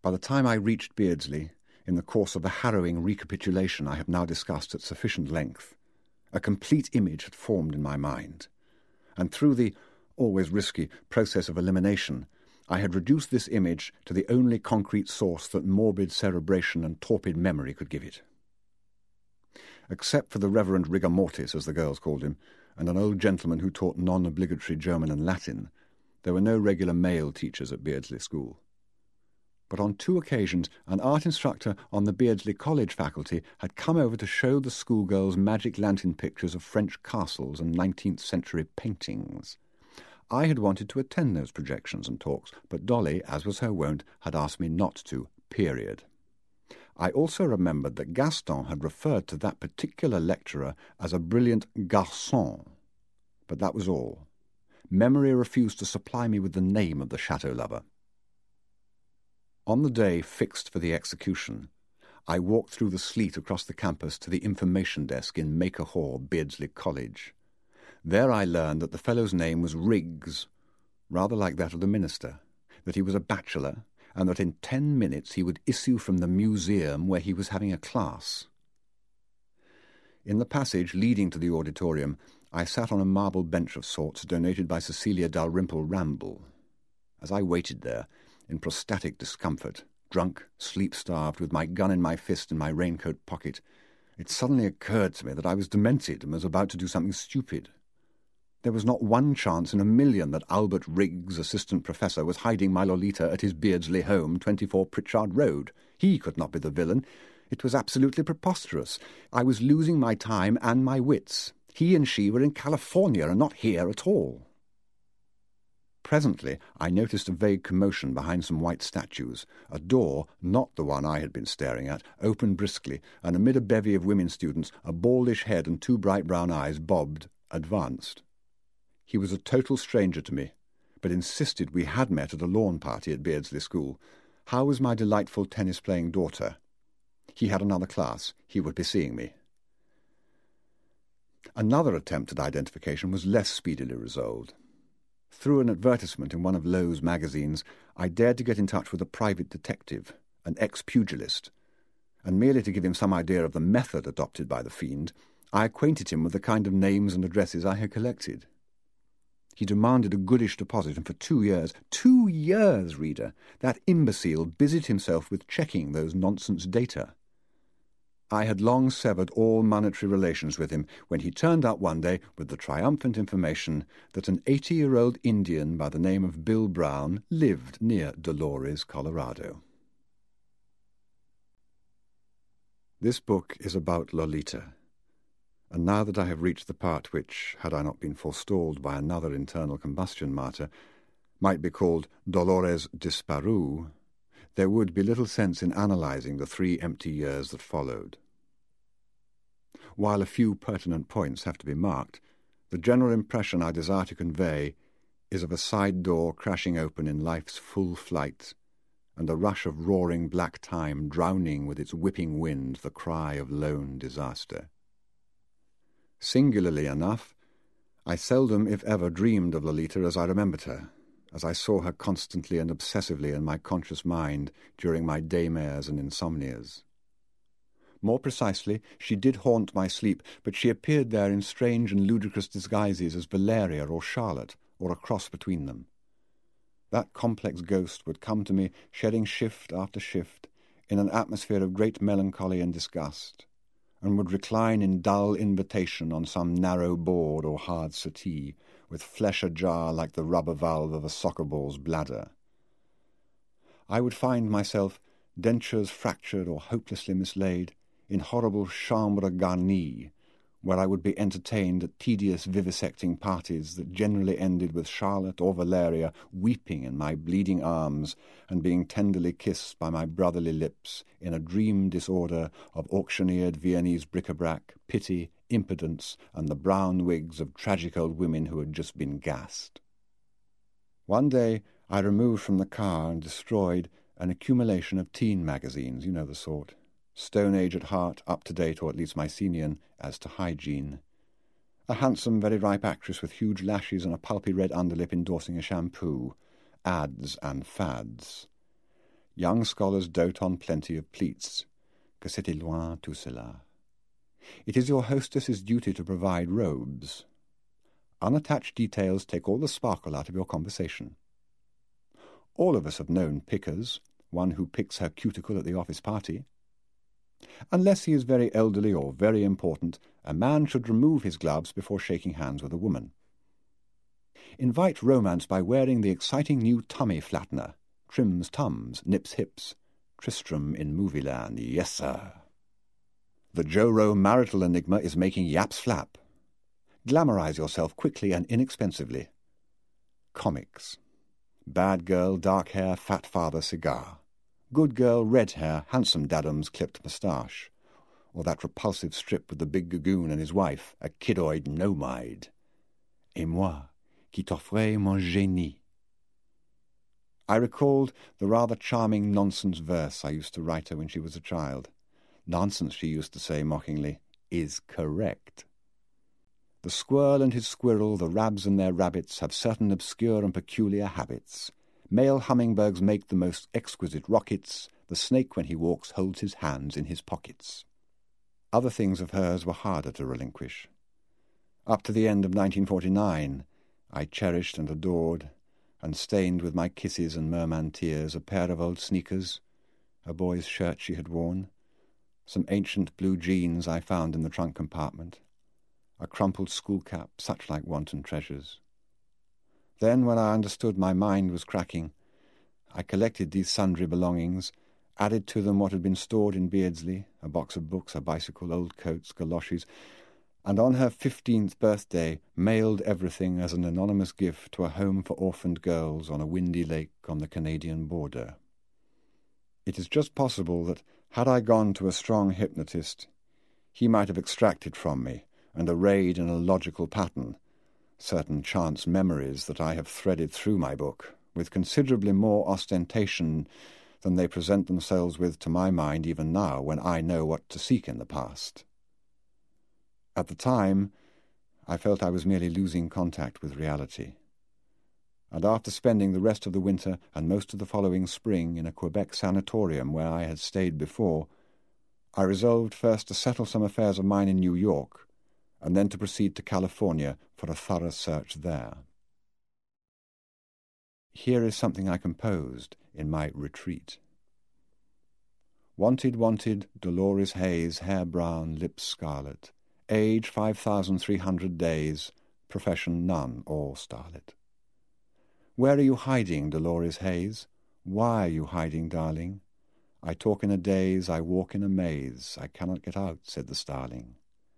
By the time I reached Beardsley, in the course of the harrowing recapitulation I have now discussed at sufficient length, a complete image had formed in my mind, and through the, always risky, process of elimination, I had reduced this image to the only concrete source that morbid cerebration and torpid memory could give it. Except for the Reverend Rigor Mortis, as the girls called him, and an old gentleman who taught non-obligatory German and Latin, there were no regular male teachers at Beardsley School. But on 2 occasions, an art instructor on the Beardsley College faculty had come over to show the schoolgirls magic lantern pictures of French castles and 19th-century paintings. I had wanted to attend those projections and talks, but Dolly, as was her wont, had asked me not to, period. I also remembered that Gaston had referred to that particular lecturer as a brilliant garçon, but that was all. Memory refused to supply me with the name of the chateau lover. On the day fixed for the execution, I walked through the sleet across the campus to the information desk in Maker Hall, Beardsley College. There I learned that the fellow's name was Riggs, rather like that of the minister, that he was a bachelor, and that in 10 minutes he would issue from the museum where he was having a class. In the passage leading to the auditorium, I sat on a marble bench of sorts donated by Cecilia Dalrymple Ramble. As I waited there, in prostatic discomfort, drunk, sleep-starved, with my gun in my fist and my raincoat pocket, it suddenly occurred to me that I was demented and was about to do something stupid. There was not one chance in a million that Albert Riggs, assistant professor, was hiding my Lolita at his Beardsley home, 24 Pritchard Road. He could not be the villain. It was absolutely preposterous. I was losing my time and my wits. He and she were in California and not here at all. Presently, I noticed a vague commotion behind some white statues. A door, not the one I had been staring at, opened briskly, and amid a bevy of women students, a baldish head and 2 bright brown eyes bobbed, advanced. He was a total stranger to me, but insisted we had met at a lawn party at Beardsley School. How was my delightful tennis-playing daughter? He had another class. He would be seeing me. Another attempt at identification was less speedily resolved. Through an advertisement in one of Lowe's magazines, I dared to get in touch with a private detective, an ex-pugilist, and merely to give him some idea of the method adopted by the fiend, I acquainted him with the kind of names and addresses I had collected. He demanded a goodish deposit, and for 2 years, reader, that imbecile busied himself with checking those nonsense data. I had long severed all monetary relations with him when he turned up one day with the triumphant information that an 80-year-old Indian by the name of Bill Brown lived near Dolores, Colorado. This book is about Lolita, and now that I have reached the part which, had I not been forestalled by another internal combustion martyr, might be called Dolores Disparue, there would be little sense in analysing the 3 empty years that followed. While a few pertinent points have to be marked, the general impression I desire to convey is of a side door crashing open in life's full flight, and a rush of roaring black time drowning with its whipping wind the cry of lone disaster. Singularly enough, I seldom, if ever, dreamed of Lolita as I remembered her, as I saw her constantly and obsessively in my conscious mind during my daymares and insomnias. More precisely, she did haunt my sleep, but she appeared there in strange and ludicrous disguises as Valeria or Charlotte, or a cross between them. That complex ghost would come to me, shedding shift after shift, in an atmosphere of great melancholy and disgust, and would recline in dull invitation on some narrow board or hard settee, with flesh ajar like the rubber valve of a soccer ball's bladder. I would find myself, dentures fractured or hopelessly mislaid, in horrible chambre garnie, where I would be entertained at tedious vivisecting parties that generally ended with Charlotte or Valeria weeping in my bleeding arms and being tenderly kissed by my brotherly lips in a dream disorder of auctioneered Viennese bric-a-brac, pity, impudence, and the brown wigs of tragic old women who had just been gassed. One day I removed from the car and destroyed an accumulation of teen magazines, you know the sort. Stone Age at heart, up-to-date or at least Mycenaean as to hygiene. A handsome, very ripe actress with huge lashes and a pulpy red underlip endorsing a shampoo. Ads and fads. Young scholars dote on plenty of pleats, que c'était loin tout cela. It is your hostess's duty to provide robes. Unattached details take all the sparkle out of your conversation. All of us have known pickers, one who picks her cuticle at the office party. Unless he is very elderly or very important, a man should remove his gloves before shaking hands with a woman. Invite romance by wearing the exciting new tummy flattener, trims tums, nips hips, Tristram in Movieland, yes sir. The Joe Rowe marital enigma is making yaps flap. Glamorize yourself quickly and inexpensively. Comics. Bad girl, dark hair, fat father, cigar. Good girl, red hair, handsome daddums, clipped moustache. Or that repulsive strip with the big Gagoon and his wife, a kidoid nomide. Et moi, qui t'offrais mon génie. I recalled the rather charming nonsense verse I used to write her when she was a child. Nonsense, she used to say mockingly, is correct. The squirrel and his squirrel, the rabs and their rabbits, have certain obscure and peculiar habits. Male hummingbirds make the most exquisite rockets. The snake, when he walks, holds his hands in his pockets. Other things of hers were harder to relinquish. Up to the end of 1949, I cherished and adored, and stained with my kisses and merman tears, a pair of old sneakers, a boy's shirt she had worn, some ancient blue jeans I found in the trunk compartment, a crumpled school cap, such like wanton treasures. Then, when I understood my mind was cracking, I collected these sundry belongings, added to them what had been stored in Beardsley, a box of books, a bicycle, old coats, galoshes, and on her 15th birthday mailed everything as an anonymous gift to a home for orphaned girls on a windy lake on the Canadian border. It is just possible that, had I gone to a strong hypnotist, he might have extracted from me and arrayed in a logical pattern certain chance memories that I have threaded through my book, with considerably more ostentation than they present themselves with to my mind even now, when I know what to seek in the past. At the time, I felt I was merely losing contact with reality. And after spending the rest of the winter and most of the following spring in a Quebec sanatorium where I had stayed before, I resolved first to settle some affairs of mine in New York, and then to proceed to California for a thorough search there. Here is something I composed in my retreat. Wanted, wanted, Dolores Hayes, hair brown, lips scarlet, age 5,300 days, profession none, all starlet. Where are you hiding, Dolores Hayes? Why are you hiding, darling? I talk in a daze, I walk in a maze, I cannot get out, said the starling.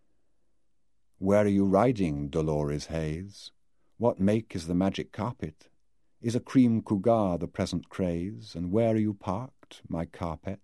Where are you riding, Dolores Hayes? What make is the magic carpet? Is a cream cougar the present craze? And where are you parked, my carpet?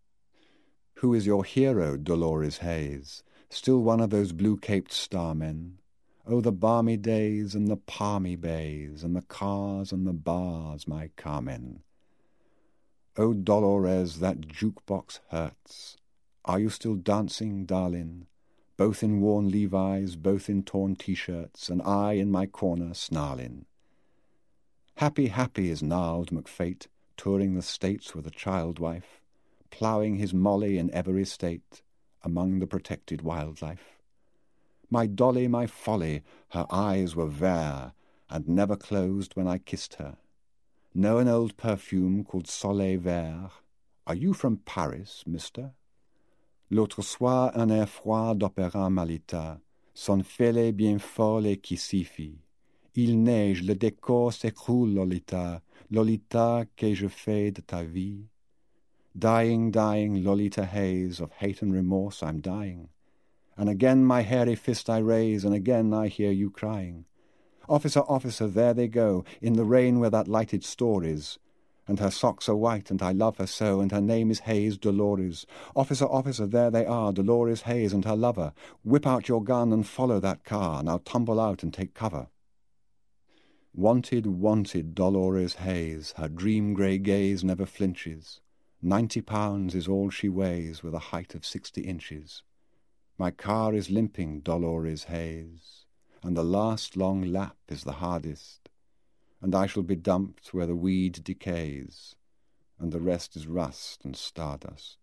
Who is your hero, Dolores Hayes? Still one of those blue-caped starmen? Oh, the balmy days and the palmy bays, and the cars and the bars, my Carmen. Oh, Dolores, that jukebox hurts. Are you still dancing, darling? Both in worn Levi's, both in torn T-shirts, and I in my corner snarling. Happy, happy is gnarled McFate, touring the States with a child wife, ploughing his Molly in every state, among the protected wildlife. My Dolly, my folly, her eyes were vert, and never closed when I kissed her. Know an old perfume called Soleil Vert? Are you from Paris, mister? L'autre soir un air froid d'opéra Malita, son fêlé bien folle et qui s'y fit. Il neige, le décor s'écroule, Lolita, Lolita, que je fais de ta vie? Dying, dying, Lolita Hayes, of hate and remorse I'm dying. And again my hairy fist I raise, and again I hear you crying. Officer, officer, there they go, in the rain where that lighted store is. And her socks are white, and I love her so, and her name is Hayes Dolores. Officer, officer, there they are, Dolores Hayes and her lover. Whip out your gun and follow that car. Now tumble out and take cover. Wanted, wanted, Dolores Hayes, her dream-grey gaze never flinches. 90 pounds is all she weighs, with a height of 60 inches. My car is limping, Dolores Hayes, and the last long lap is the hardest. And I shall be dumped where the weed decays, and the rest is rust and stardust.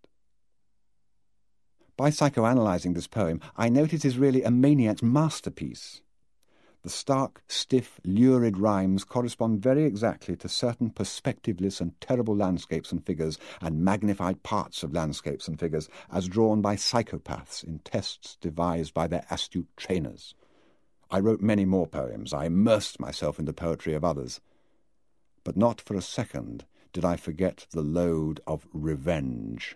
By psychoanalyzing this poem, I note it is really a maniac's masterpiece. The stark, stiff, lurid rhymes correspond very exactly to certain perspectiveless and terrible landscapes and figures and magnified parts of landscapes and figures as drawn by psychopaths in tests devised by their astute trainers. I wrote many more poems. I immersed myself in the poetry of others. But not for a second did I forget the load of revenge.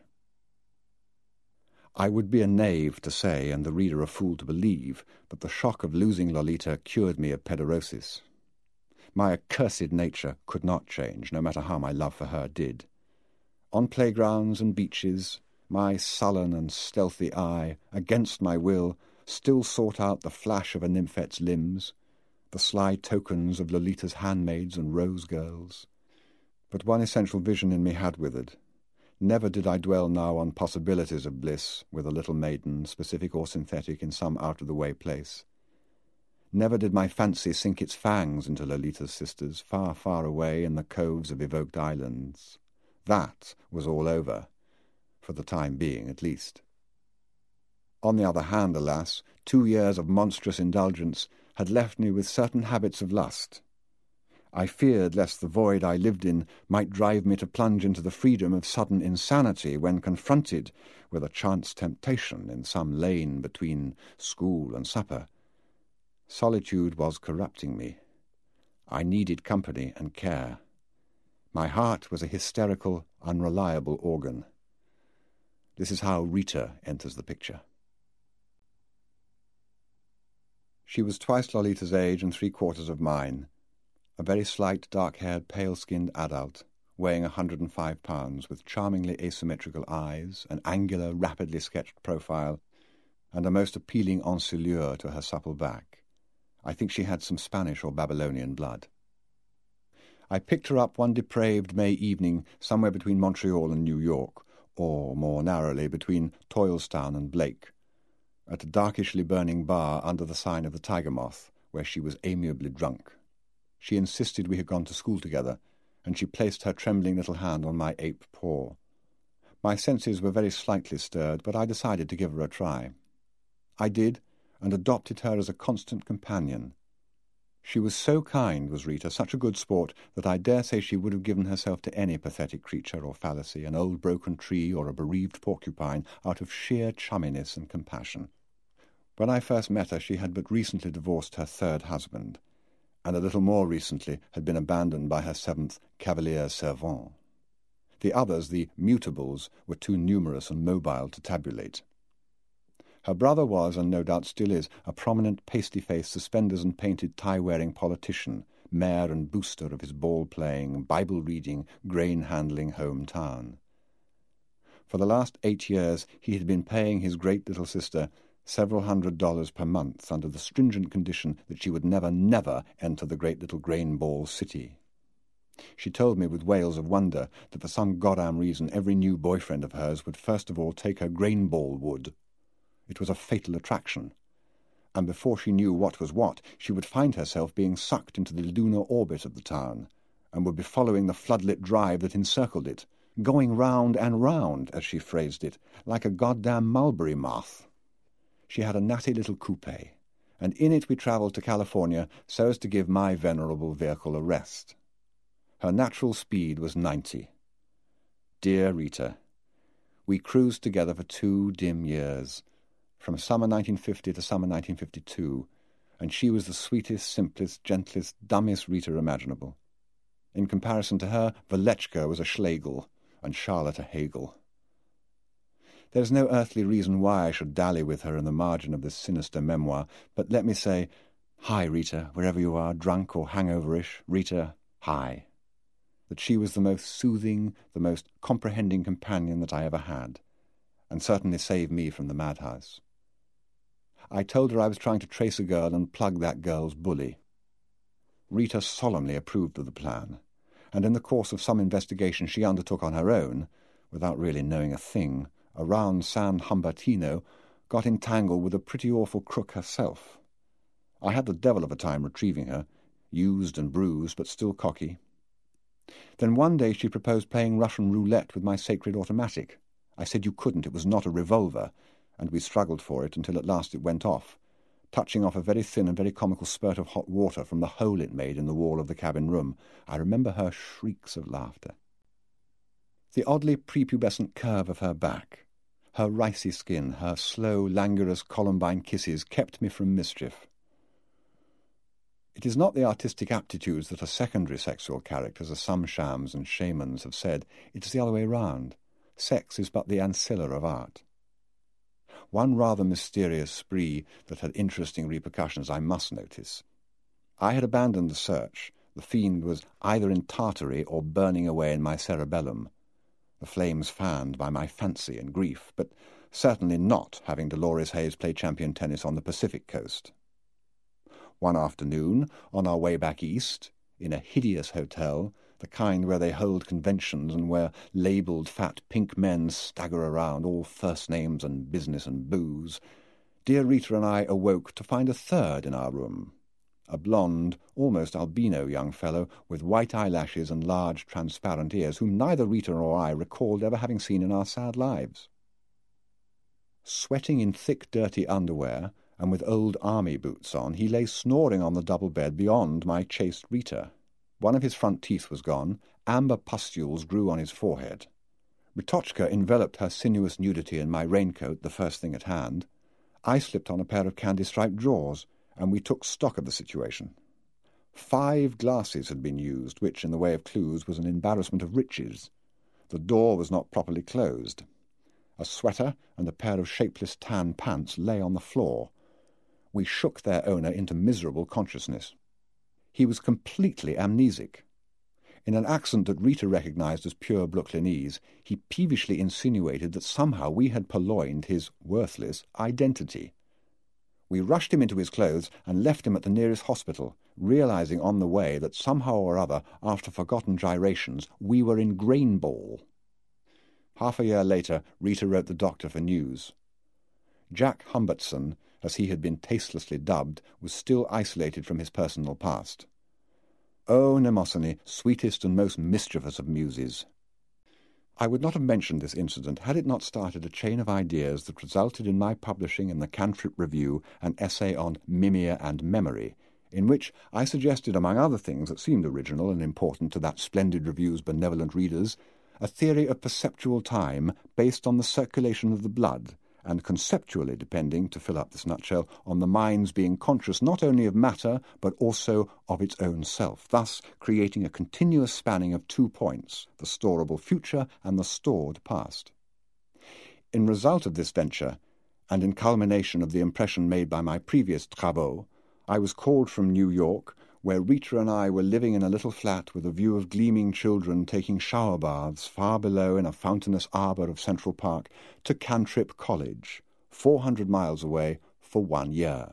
I would be a knave to say, and the reader a fool to believe, that the shock of losing Lolita cured me of pederosis. My accursed nature could not change, no matter how my love for her did. On playgrounds and beaches, my sullen and stealthy eye, against my will, still sought out the flash of a nymphet's limbs, the sly tokens of Lolita's handmaids and rose girls. But one essential vision in me had withered. Never did I dwell now on possibilities of bliss with a little maiden, specific or synthetic, in some out-of-the-way place. Never did my fancy sink its fangs into Lolita's sisters, far, far away in the coves of evoked islands. That was all over, for the time being at least. On the other hand, alas, 2 years of monstrous indulgence had left me with certain habits of lust. I feared lest the void I lived in might drive me to plunge into the freedom of sudden insanity when confronted with a chance temptation in some lane between school and supper. Solitude was corrupting me. I needed company and care. My heart was a hysterical, unreliable organ. This is how Rita enters the picture. She was twice Lolita's age and 3/4 of mine. A very slight, dark-haired, pale-skinned adult, weighing 105 pounds, with charmingly asymmetrical eyes, an angular, rapidly sketched profile, and a most appealing encolure to her supple back. I think she had some Spanish or Babylonian blood. I picked her up one depraved May evening somewhere between Montreal and New York, or, more narrowly, between Toylestown and Blake, at a darkishly burning bar under the sign of the Tiger Moth, where she was amiably drunk. She insisted we had gone to school together, and she placed her trembling little hand on my ape paw. My senses were very slightly stirred, but I decided to give her a try. I did, and adopted her as a constant companion. She was so kind, was Rita, such a good sport, that I dare say she would have given herself to any pathetic creature or fallacy, an old broken tree or a bereaved porcupine, out of sheer chumminess and compassion. When I first met her, she had but recently divorced her 3rd husband, and a little more recently had been abandoned by her 7th cavalier servant. The others, the mutables, were too numerous and mobile to tabulate. Her brother was, and no doubt still is, a prominent pasty-faced, suspenders and painted tie-wearing politician, mayor and booster of his ball-playing, Bible-reading, grain-handling hometown. For the last 8 years he had been paying his great little sister several $100s per month under the stringent condition that she would never, never enter the great little grain ball city. She told me with wails of wonder that for some goddamn reason every new boyfriend of hers would first of all take her grain ball wood. It was a fatal attraction, and before she knew what was what, she would find herself being sucked into the lunar orbit of the town, and would be following the floodlit drive that encircled it, going round and round, as she phrased it, like a goddamn mulberry moth. She had a natty little coupe, and in it we travelled to California so as to give my venerable vehicle a rest. Her natural speed was 90. Dear Rita, we cruised together for 2 dim years, from summer 1950 to summer 1952, and she was the sweetest, simplest, gentlest, dumbest Rita imaginable. In comparison to her, Velechka was a Schlegel, and Charlotte a Hegel. There is no earthly reason why I should dally with her in the margin of this sinister memoir, but let me say, hi, Rita, wherever you are, drunk or hangover-ish, Rita, hi. That she was the most soothing, the most comprehending companion that I ever had, and certainly saved me from the madhouse. I told her I was trying to trace a girl and plug that girl's bully. Rita solemnly approved of the plan, and in the course of some investigation she undertook on her own, without really knowing a thing, around San Humbertino, got entangled with a pretty awful crook herself. I had the devil of a time retrieving her, used and bruised, but still cocky. Then one day she proposed playing Russian roulette with my sacred automatic. I said you couldn't, it was not a revolver, and we struggled for it until at last it went off, touching off a very thin and very comical spurt of hot water from the hole it made in the wall of the cabin room. I remember her shrieks of laughter. The oddly prepubescent curve of her back, her ricey skin, her slow, languorous Columbine kisses kept me from mischief. It is not the artistic aptitudes that are secondary sexual characters, as some shams and shamans have said. It is the other way round. Sex is but the ancilla of art. One rather mysterious spree that had interesting repercussions I must notice. I had abandoned the search. The fiend was either in Tartary or burning away in my cerebellum, the flames fanned by my fancy and grief, but certainly not having Dolores Hayes play champion tennis on the Pacific coast. One afternoon, on our way back east, in a hideous hotel, the kind where they hold conventions and where labelled fat pink men stagger around, all first names and business and booze, dear Rita and I awoke to find a third in our room, a blonde, almost albino young fellow with white eyelashes and large transparent ears, whom neither Rita nor I recalled ever having seen in our sad lives. Sweating in thick, dirty underwear, and with old army boots on, he lay snoring on the double bed beyond my chaste Rita. One of his front teeth was gone, amber pustules grew on his forehead. Ritochka enveloped her sinuous nudity in my raincoat the first thing at hand. I slipped on a pair of candy-striped drawers, and we took stock of the situation. 5 glasses had been used, which, in the way of clues, was an embarrassment of riches. The door was not properly closed. A sweater and a pair of shapeless tan pants lay on the floor. We shook their owner into miserable consciousness. He was completely amnesic. In an accent that Rita recognized as pure Brooklynese, he peevishly insinuated that somehow we had purloined his worthless identity. We rushed him into his clothes and left him at the nearest hospital, realizing on the way that somehow or other, after forgotten gyrations, we were in Grainball. Half a year later, Rita wrote the doctor for news. Jack Humbertson, as he had been tastelessly dubbed, was still isolated from his personal past. O Mnemosyne, sweetest and most mischievous of muses! I would not have mentioned this incident had it not started a chain of ideas that resulted in my publishing in the Cantrip Review an essay on mimia and memory, in which I suggested, among other things that seemed original and important to that splendid review's benevolent readers, a theory of perceptual time based on the circulation of the blood, and conceptually depending, to fill up this nutshell, on the mind's being conscious not only of matter, but also of its own self, thus creating a continuous spanning of 2 points, the storable future and the stored past. In result of this venture, and in culmination of the impression made by my previous travaux, I was called from New York, where Rita and I were living in a little flat with a view of gleaming children taking shower baths far below in a fountainous arbour of Central Park, to Cantrip College, 400 miles away, for 1 year.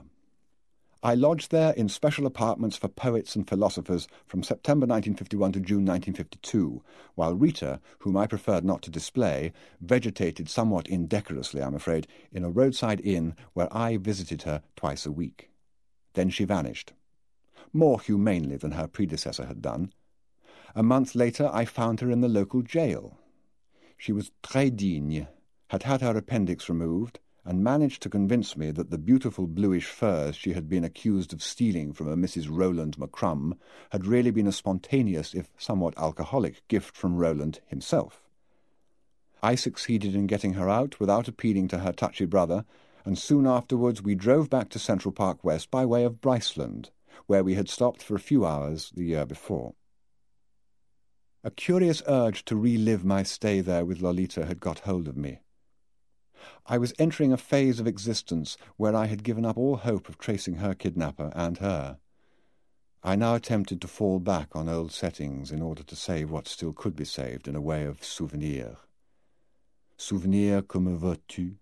I lodged there in special apartments for poets and philosophers from September 1951 to June 1952, while Rita, whom I preferred not to display, vegetated somewhat indecorously, I'm afraid, in a roadside inn where I visited her twice a week. Then she vanished, more humanely than her predecessor had done. A month later I found her in the local jail. She was très digne, had had her appendix removed, and managed to convince me that the beautiful bluish furs she had been accused of stealing from a Mrs. Roland McCrum had really been a spontaneous, if somewhat alcoholic, gift from Roland himself. I succeeded in getting her out without appealing to her touchy brother, and soon afterwards we drove back to Central Park West by way of Bryceland, where we had stopped for a few hours the year before. A curious urge to relive my stay there with Lolita had got hold of me. I was entering a phase of existence where I had given up all hope of tracing her kidnapper and her. I now attempted to fall back on old settings in order to save what still could be saved in a way of souvenir. Souvenir comme veux-tu?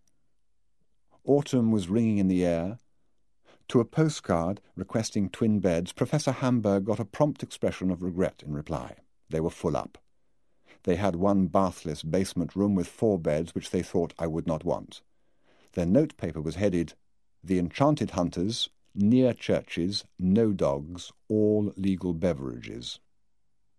Autumn was ringing in the air. To a postcard requesting twin beds, Professor Hamburg got a prompt expression of regret in reply. They were full up. They had one bathless basement room with 4 beds which they thought I would not want. Their notepaper was headed, "The Enchanted Hunters, near churches, no dogs, all legal beverages."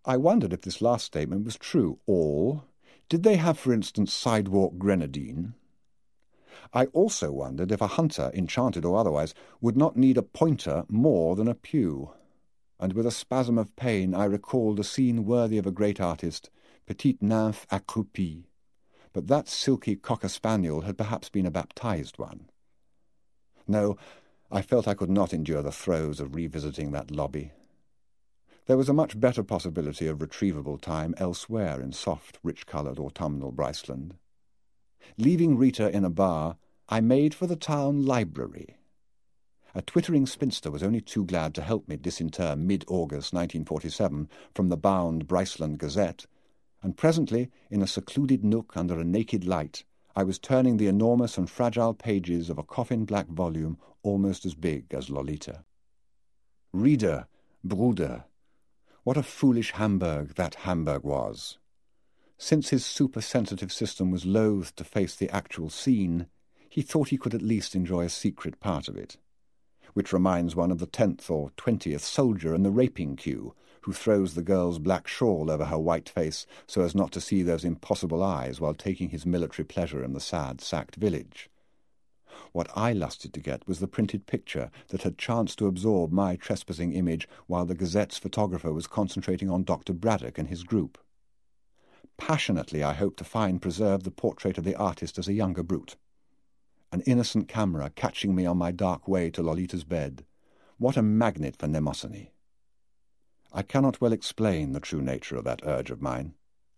I wondered if this last statement was true. All? Did they have, for instance, sidewalk grenadine? I also wondered if a hunter, enchanted or otherwise, would not need a pointer more than a pew. And with a spasm of pain I recalled a scene worthy of a great artist, Petite nymphe accroupie. But that silky cocker-spaniel had perhaps been a baptized one. No, I felt I could not endure the throes of revisiting that lobby. There was a much better possibility of retrievable time elsewhere in soft, rich-coloured autumnal Bryceland. Leaving Rita in a bar, I made for the town library. A twittering spinster was only too glad to help me disinter mid-August 1947 from the bound Bryceland Gazette, and presently, in a secluded nook under a naked light, I was turning the enormous and fragile pages of a coffin-black volume almost as big as Lolita. Reader, Bruder, what a foolish Hamburg that Hamburg was! Since his super-sensitive system was loath to face the actual scene, he thought he could at least enjoy a secret part of it. Which reminds one of the 10th or 20th soldier in the raping queue, who throws the girl's black shawl over her white face so as not to see those impossible eyes while taking his military pleasure in the sad, sacked village. What I lusted to get was the printed picture that had chanced to absorb my trespassing image while the Gazette's photographer was concentrating on Dr. Braddock and his group. Passionately I hoped to find preserved the portrait of the artist as a younger brute. An innocent camera catching me on my dark way to Lolita's bed. What a magnet for mnemosyne! I cannot well explain the true nature of that urge of mine.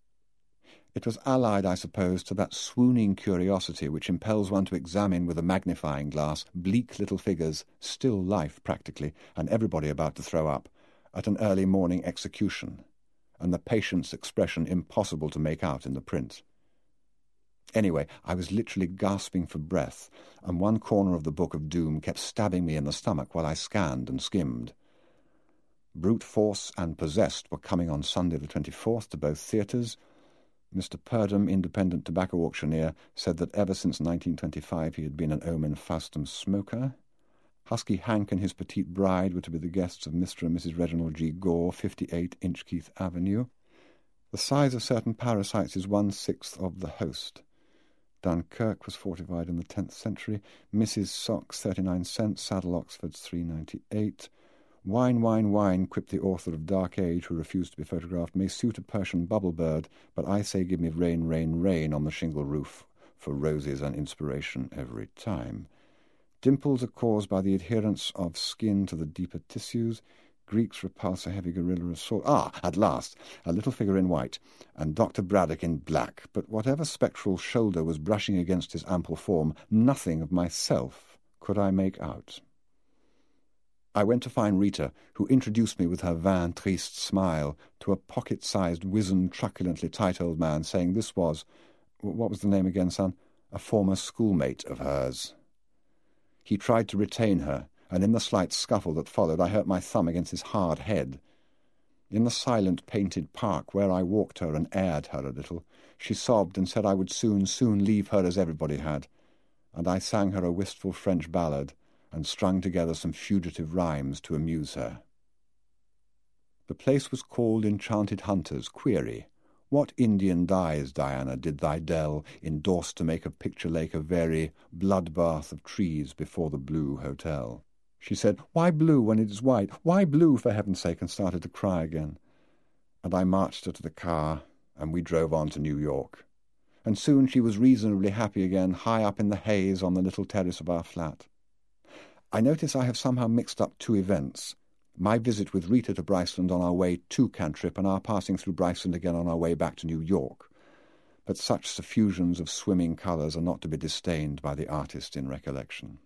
It was allied, I suppose, to that swooning curiosity which impels one to examine with a magnifying glass bleak little figures, still life practically, and everybody about to throw up, at an early morning execution, and the patient's expression impossible to make out in the print. Anyway, I was literally gasping for breath, and one corner of the Book of Doom kept stabbing me in the stomach while I scanned and skimmed. Brute Force and Possessed were coming on Sunday the 24th to both theatres. Mr. Purdham, independent tobacco auctioneer, said that ever since 1925 he had been an Omen Faustum smoker. Husky Hank and his petite bride were to be the guests of Mr. and Mrs. Reginald G. Gore, 58 Inchkeith Avenue. The size of certain parasites is 1/6 of the host. Dunkirk was fortified in the 10th century. Mrs. Socks, 39 cents. Saddle Oxfords, 3.98. Wine, wine, wine, quipped the author of Dark Age, who refused to be photographed, may suit a Persian bubble bird, but I say give me rain, rain, rain on the shingle roof for roses and inspiration every time. Dimples are caused by the adherence of skin to the deeper tissues. Greeks repulse a heavy gorilla assault. At last, a little figure in white, and Dr. Braddock in black, but whatever spectral shoulder was brushing against his ample form, nothing of myself could I make out. I went to find Rita, who introduced me with her vain, triste smile to a pocket-sized, wizened, truculently tight old man, saying this was, what was the name again, son? A former schoolmate of hers. He tried to retain her, and in the slight scuffle that followed I hurt my thumb against his hard head. In the silent, painted park where I walked her and aired her a little, she sobbed and said I would soon leave her as everybody had, and I sang her a wistful French ballad and strung together some fugitive rhymes to amuse her. The place was called Enchanted Hunters, query. What Indian dyes, Diana, did thy dell endorse to make of Picture Lake a very bloodbath of trees before the Blue Hotel? She said, "Why blue when it is white? Why blue, for heaven's sake?" and started to cry again. And I marched her to the car, and we drove on to New York. And soon she was reasonably happy again, high up in the haze on the little terrace of our flat. I notice I have somehow mixed up two events, my visit with Rita to Bryceland on our way to Cantrip and our passing through Bryceland again on our way back to New York. But such suffusions of swimming colours are not to be disdained by the artist in recollection.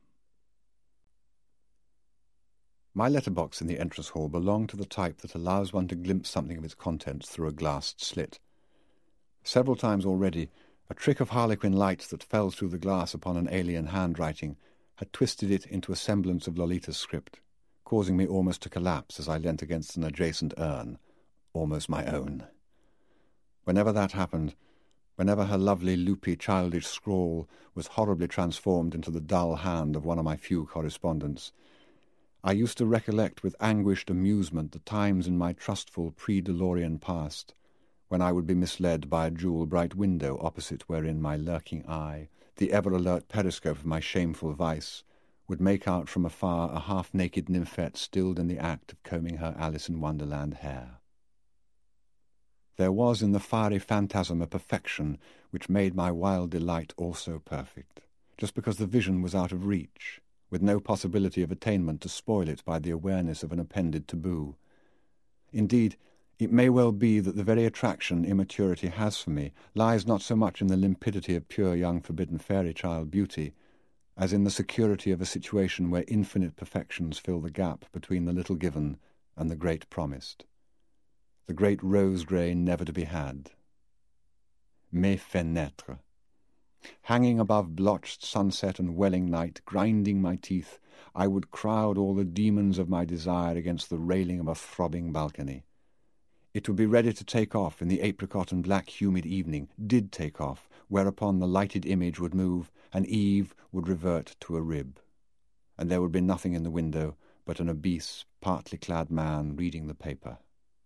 My letterbox in the entrance hall belonged to the type that allows one to glimpse something of its contents through a glassed slit. Several times already, a trick of harlequin light that fell through the glass upon an alien handwriting had twisted it into a semblance of Lolita's script, causing me almost to collapse as I leant against an adjacent urn, almost my own. Whenever that happened, whenever her lovely, loopy, childish scrawl was horribly transformed into the dull hand of one of my few correspondents, I used to recollect with anguished amusement the times in my trustful pre-DeLorean past, when I would be misled by a jewel-bright window opposite wherein my lurking eye, the ever-alert periscope of my shameful vice, would make out from afar a half-naked nymphette stilled in the act of combing her Alice in Wonderland hair. There was in the fiery phantasm a perfection which made my wild delight also perfect, just because the vision was out of reach, with no possibility of attainment to spoil it by the awareness of an appended taboo. Indeed, it may well be that the very attraction immaturity has for me lies not so much in the limpidity of pure young forbidden fairy-child beauty, as in the security of a situation where infinite perfections fill the gap between the little given and the great promised, the great rose-grey never to be had. Mes fenêtres. Hanging above blotched sunset and welling night, grinding my teeth, I would crowd all the demons of my desire against the railing of a throbbing balcony. It would be ready to take off in the apricot and black humid evening, did take off, whereupon the lighted image would move, and Eve would revert to a rib, and there would be nothing in the window but an obese, partly clad man reading the paper.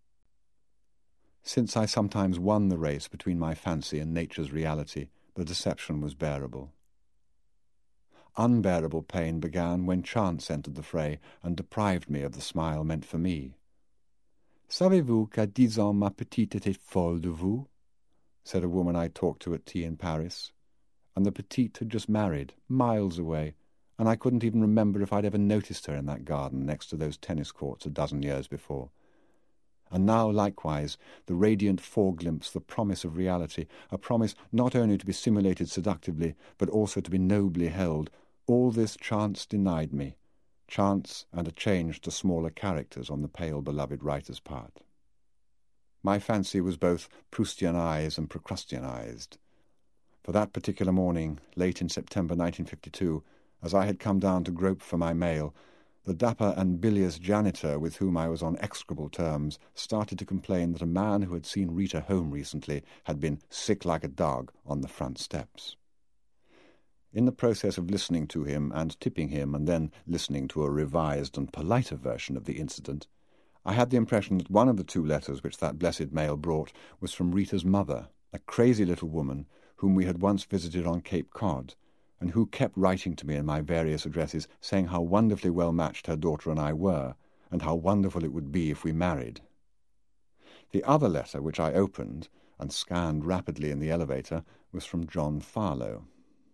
Since I sometimes won the race between my fancy and nature's reality, the deception was bearable. Unbearable pain began when chance entered the fray and deprived me of the smile meant for me. "Savez-vous qu'à 10 ans ma petite était folle de vous?" said a woman I talked to at tea in Paris, and the petite had just married, miles away, and I couldn't even remember if I'd ever noticed her in that garden next to those tennis courts a dozen years before. And now, likewise, the radiant foreglimpse, the promise of reality, a promise not only to be simulated seductively, but also to be nobly held, all this chance denied me, chance and a change to smaller characters on the pale beloved writer's part. My fancy was both Proustianized and Procrustianized. For that particular morning, late in September 1952, as I had come down to grope for my mail, the dapper and bilious janitor with whom I was on execrable terms started to complain that a man who had seen Rita home recently had been sick like a dog on the front steps. In the process of listening to him and tipping him and then listening to a revised and politer version of the incident, I had the impression that one of the two letters which that blessed mail brought was from Rita's mother, a crazy little woman whom we had once visited on Cape Cod, and who kept writing to me in my various addresses, saying how wonderfully well matched her daughter and I were, and how wonderful it would be if we married. The other letter, which I opened and scanned rapidly in the elevator, was from John Farlow.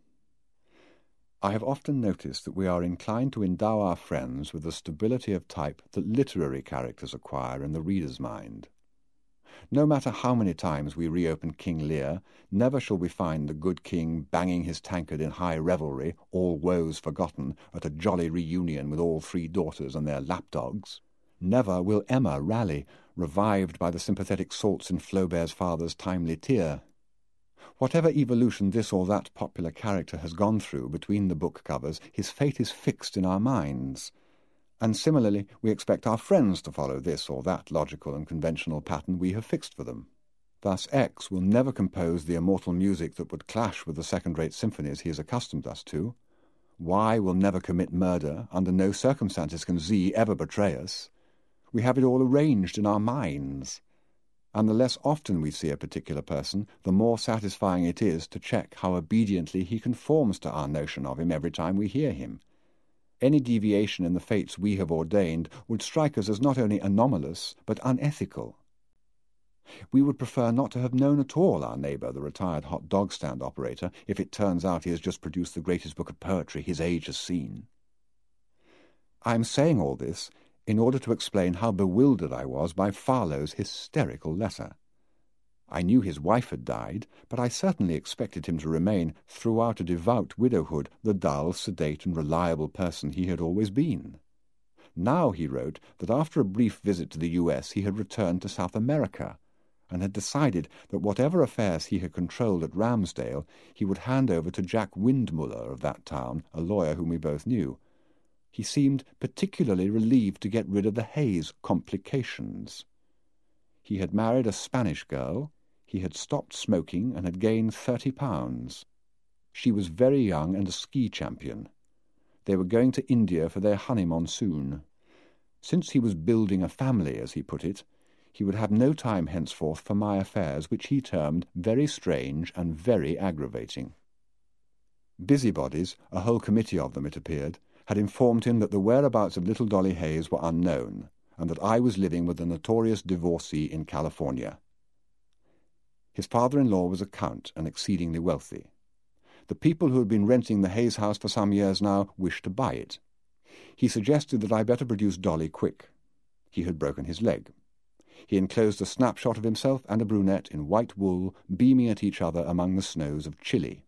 I have often noticed that we are inclined to endow our friends with the stability of type that literary characters acquire in the reader's mind. No matter how many times we reopen King Lear, never shall we find the good king banging his tankard in high revelry, all woes forgotten, at a jolly reunion with all three daughters and their lapdogs. Never will Emma rally, revived by the sympathetic salts in Flaubert's father's timely tear. Whatever evolution this or that popular character has gone through between the book covers, his fate is fixed in our minds. And similarly, we expect our friends to follow this or that logical and conventional pattern we have fixed for them. Thus X will never compose the immortal music that would clash with the second-rate symphonies he has accustomed us to. Y will never commit murder. Under no circumstances can Z ever betray us. We have it all arranged in our minds. And the less often we see a particular person, the more satisfying it is to check how obediently he conforms to our notion of him every time we hear him. Any deviation in the fates we have ordained would strike us as not only anomalous, but unethical. We would prefer not to have known at all our neighbour, the retired hot dog stand operator, if it turns out he has just produced the greatest book of poetry his age has seen. I am saying all this in order to explain how bewildered I was by Farlow's hysterical letter. I knew his wife had died, but I certainly expected him to remain, throughout a devout widowhood, the dull, sedate, and reliable person he had always been. Now he wrote that after a brief visit to the U.S. he had returned to South America, and had decided that whatever affairs he had controlled at Ramsdale he would hand over to Jack Windmuller of that town, a lawyer whom we both knew. He seemed particularly relieved to get rid of the Hayes complications. He had married a Spanish girl. He had stopped smoking and had gained 30 pounds. She was very young and a ski champion. They were going to India for their honey monsoon. Since he was building a family, as he put it, he would have no time henceforth for my affairs, which he termed very strange and very aggravating. Busybodies, a whole committee of them, it appeared, had informed him that the whereabouts of little Dolly Hayes were unknown, and that I was living with a notorious divorcee in California. His father-in-law was a count and exceedingly wealthy. The people who had been renting the Hayes house for some years now wished to buy it. He suggested that I better produce Dolly quick. He had broken his leg. He enclosed a snapshot of himself and a brunette in white wool, beaming at each other among the snows of Chile.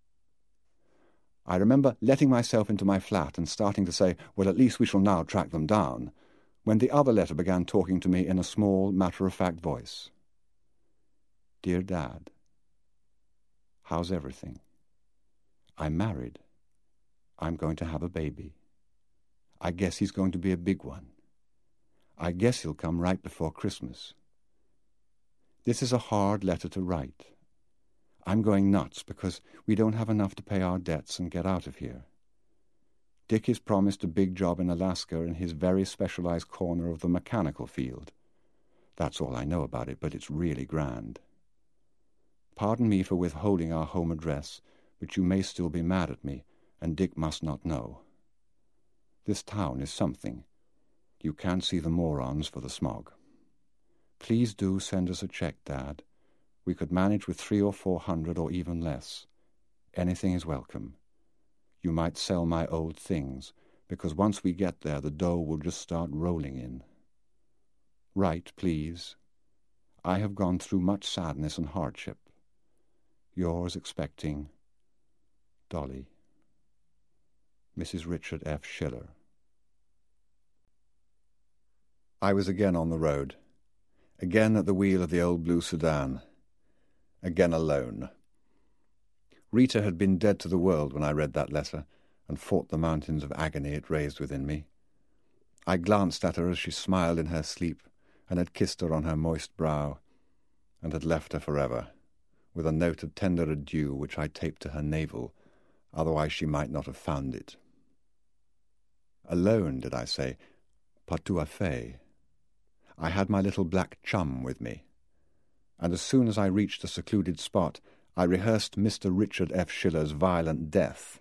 I remember letting myself into my flat and starting to say, well, at least we shall now track them down, when the other letter began talking to me in a small, matter-of-fact voice. Dear Dad, how's everything? I'm married. I'm going to have a baby. I guess he's going to be a big one. I guess he'll come right before Christmas. This is a hard letter to write. I'm going nuts because we don't have enough to pay our debts and get out of here. Dick is promised a big job in Alaska in his very specialized corner of the mechanical field. That's all I know about it, but it's really grand. Pardon me for withholding our home address, but you may still be mad at me, and Dick must not know. This town is something. You can't see the morons for the smog. Please do send us a check, Dad. We could manage with 300 or 400 or even less. Anything is welcome. You might sell my old things, because once we get there the dough will just start rolling in. Write, please. I have gone through much sadness and hardship. Yours expecting, Dolly. Mrs. Richard F. Schiller. I was again on the road, again at the wheel of the old blue sedan, again alone. Rita had been dead to the world when I read that letter and fought the mountains of agony it raised within me. I glanced at her as she smiled in her sleep and had kissed her on her moist brow and had left her forever, with a note of tender adieu which I taped to her navel, otherwise she might not have found it. Alone, did I say? Pas tout à fait. I had my little black chum with me, and as soon as I reached a secluded spot, I rehearsed Mr. Richard F. Schiller's violent death.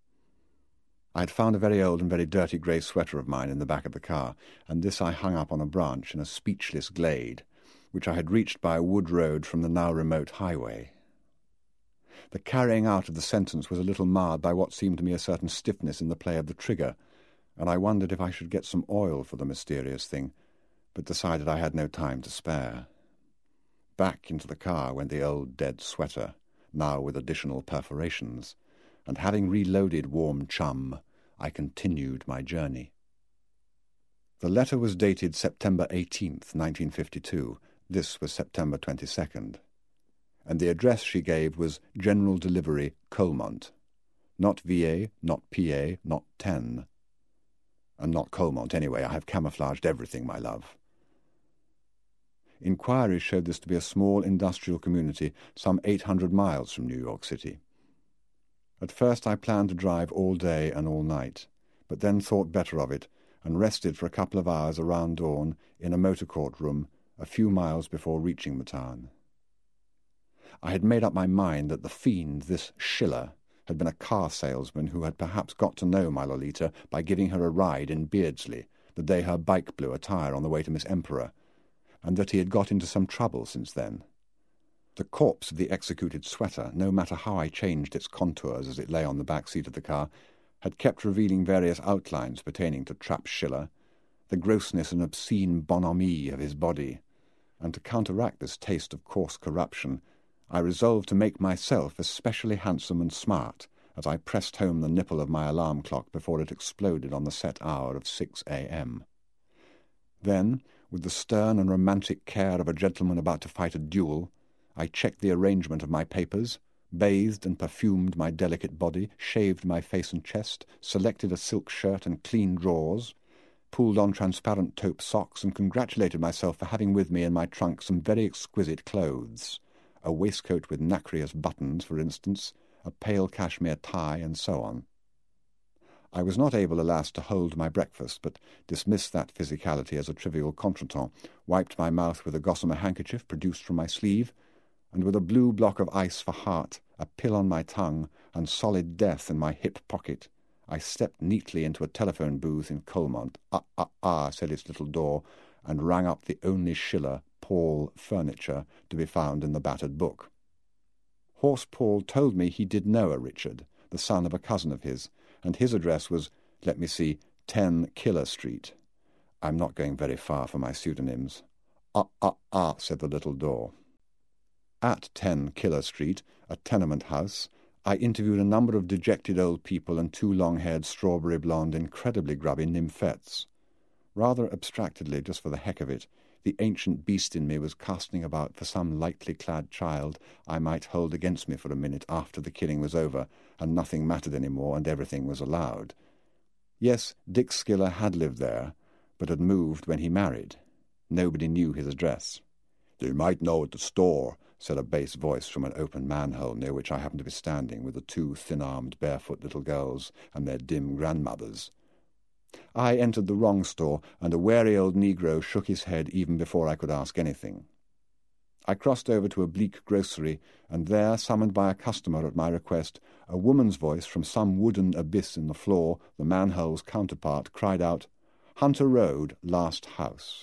I had found a very old and very dirty grey sweater of mine in the back of the car, and this I hung up on a branch in a speechless glade, which I had reached by a wood road from the now remote highway. The carrying out of the sentence was a little marred by what seemed to me a certain stiffness in the play of the trigger, and I wondered if I should get some oil for the mysterious thing, but decided I had no time to spare. Back into the car went the old dead sweater, now with additional perforations, and having reloaded warm chum, I continued my journey. The letter was dated September 18th, 1952. This was September 22nd. And the address she gave was General Delivery, Colmont. Not VA, not PA, not 10. And not Colmont anyway. I have camouflaged everything, my love. Inquiries showed this to be a small industrial community some 800 miles from New York City. At first I planned to drive all day and all night, but then thought better of it and rested for a couple of hours around dawn in a motor court room a few miles before reaching the town. I had made up my mind that the fiend, this Schiller, had been a car salesman who had perhaps got to know my Lolita by giving her a ride in Beardsley the day her bike blew a tire on the way to Miss Emperor, and that he had got into some trouble since then. The corpse of the executed sweater, no matter how I changed its contours as it lay on the back seat of the car, had kept revealing various outlines pertaining to Trap Schiller, the grossness and obscene bonhomie of his body, and to counteract this taste of coarse corruption, I resolved to make myself especially handsome and smart as I pressed home the nipple of my alarm clock before it exploded on the set hour of 6 a.m. Then, with the stern and romantic care of a gentleman about to fight a duel, I checked the arrangement of my papers, bathed and perfumed my delicate body, shaved my face and chest, selected a silk shirt and clean drawers, pulled on transparent taupe socks, and congratulated myself for having with me in my trunk some very exquisite clothes, a waistcoat with nacreous buttons, for instance, a pale cashmere tie, and so on. I was not able, alas, to hold my breakfast, but dismissed that physicality as a trivial contretemps, wiped my mouth with a gossamer handkerchief produced from my sleeve, and with a blue block of ice for heart, a pill on my tongue, and solid death in my hip pocket, I stepped neatly into a telephone booth in Colmont. Said its little door, and rang up the only Schiller, Paul furniture, to be found in the battered book. Horse Paul told me he did know a Richard, the son of a cousin of his, and his address was, 10 Killer Street. I'm not going very far for my pseudonyms. Said the little door. At 10 Killer Street, a tenement house, I interviewed a number of dejected old people and 2 long-haired, strawberry-blonde, incredibly grubby nymphets. Rather abstractedly, just for the heck of it, the ancient beast in me was casting about for some lightly clad child I might hold against me for a minute after the killing was over, and nothing mattered any more, and everything was allowed. Yes, Dick Skiller had lived there, but had moved when he married. Nobody knew his address. "You might know at the store," said a bass voice from an open manhole near which I happened to be standing with the 2 thin-armed, barefoot little girls and their dim grandmothers. I entered the wrong store, and a wary old negro shook his head even before I could ask anything. I crossed over to a bleak grocery, and there, summoned by a customer at my request, a woman's voice from some wooden abyss in the floor, the manhole's counterpart, cried out, "Hunter Road, last house."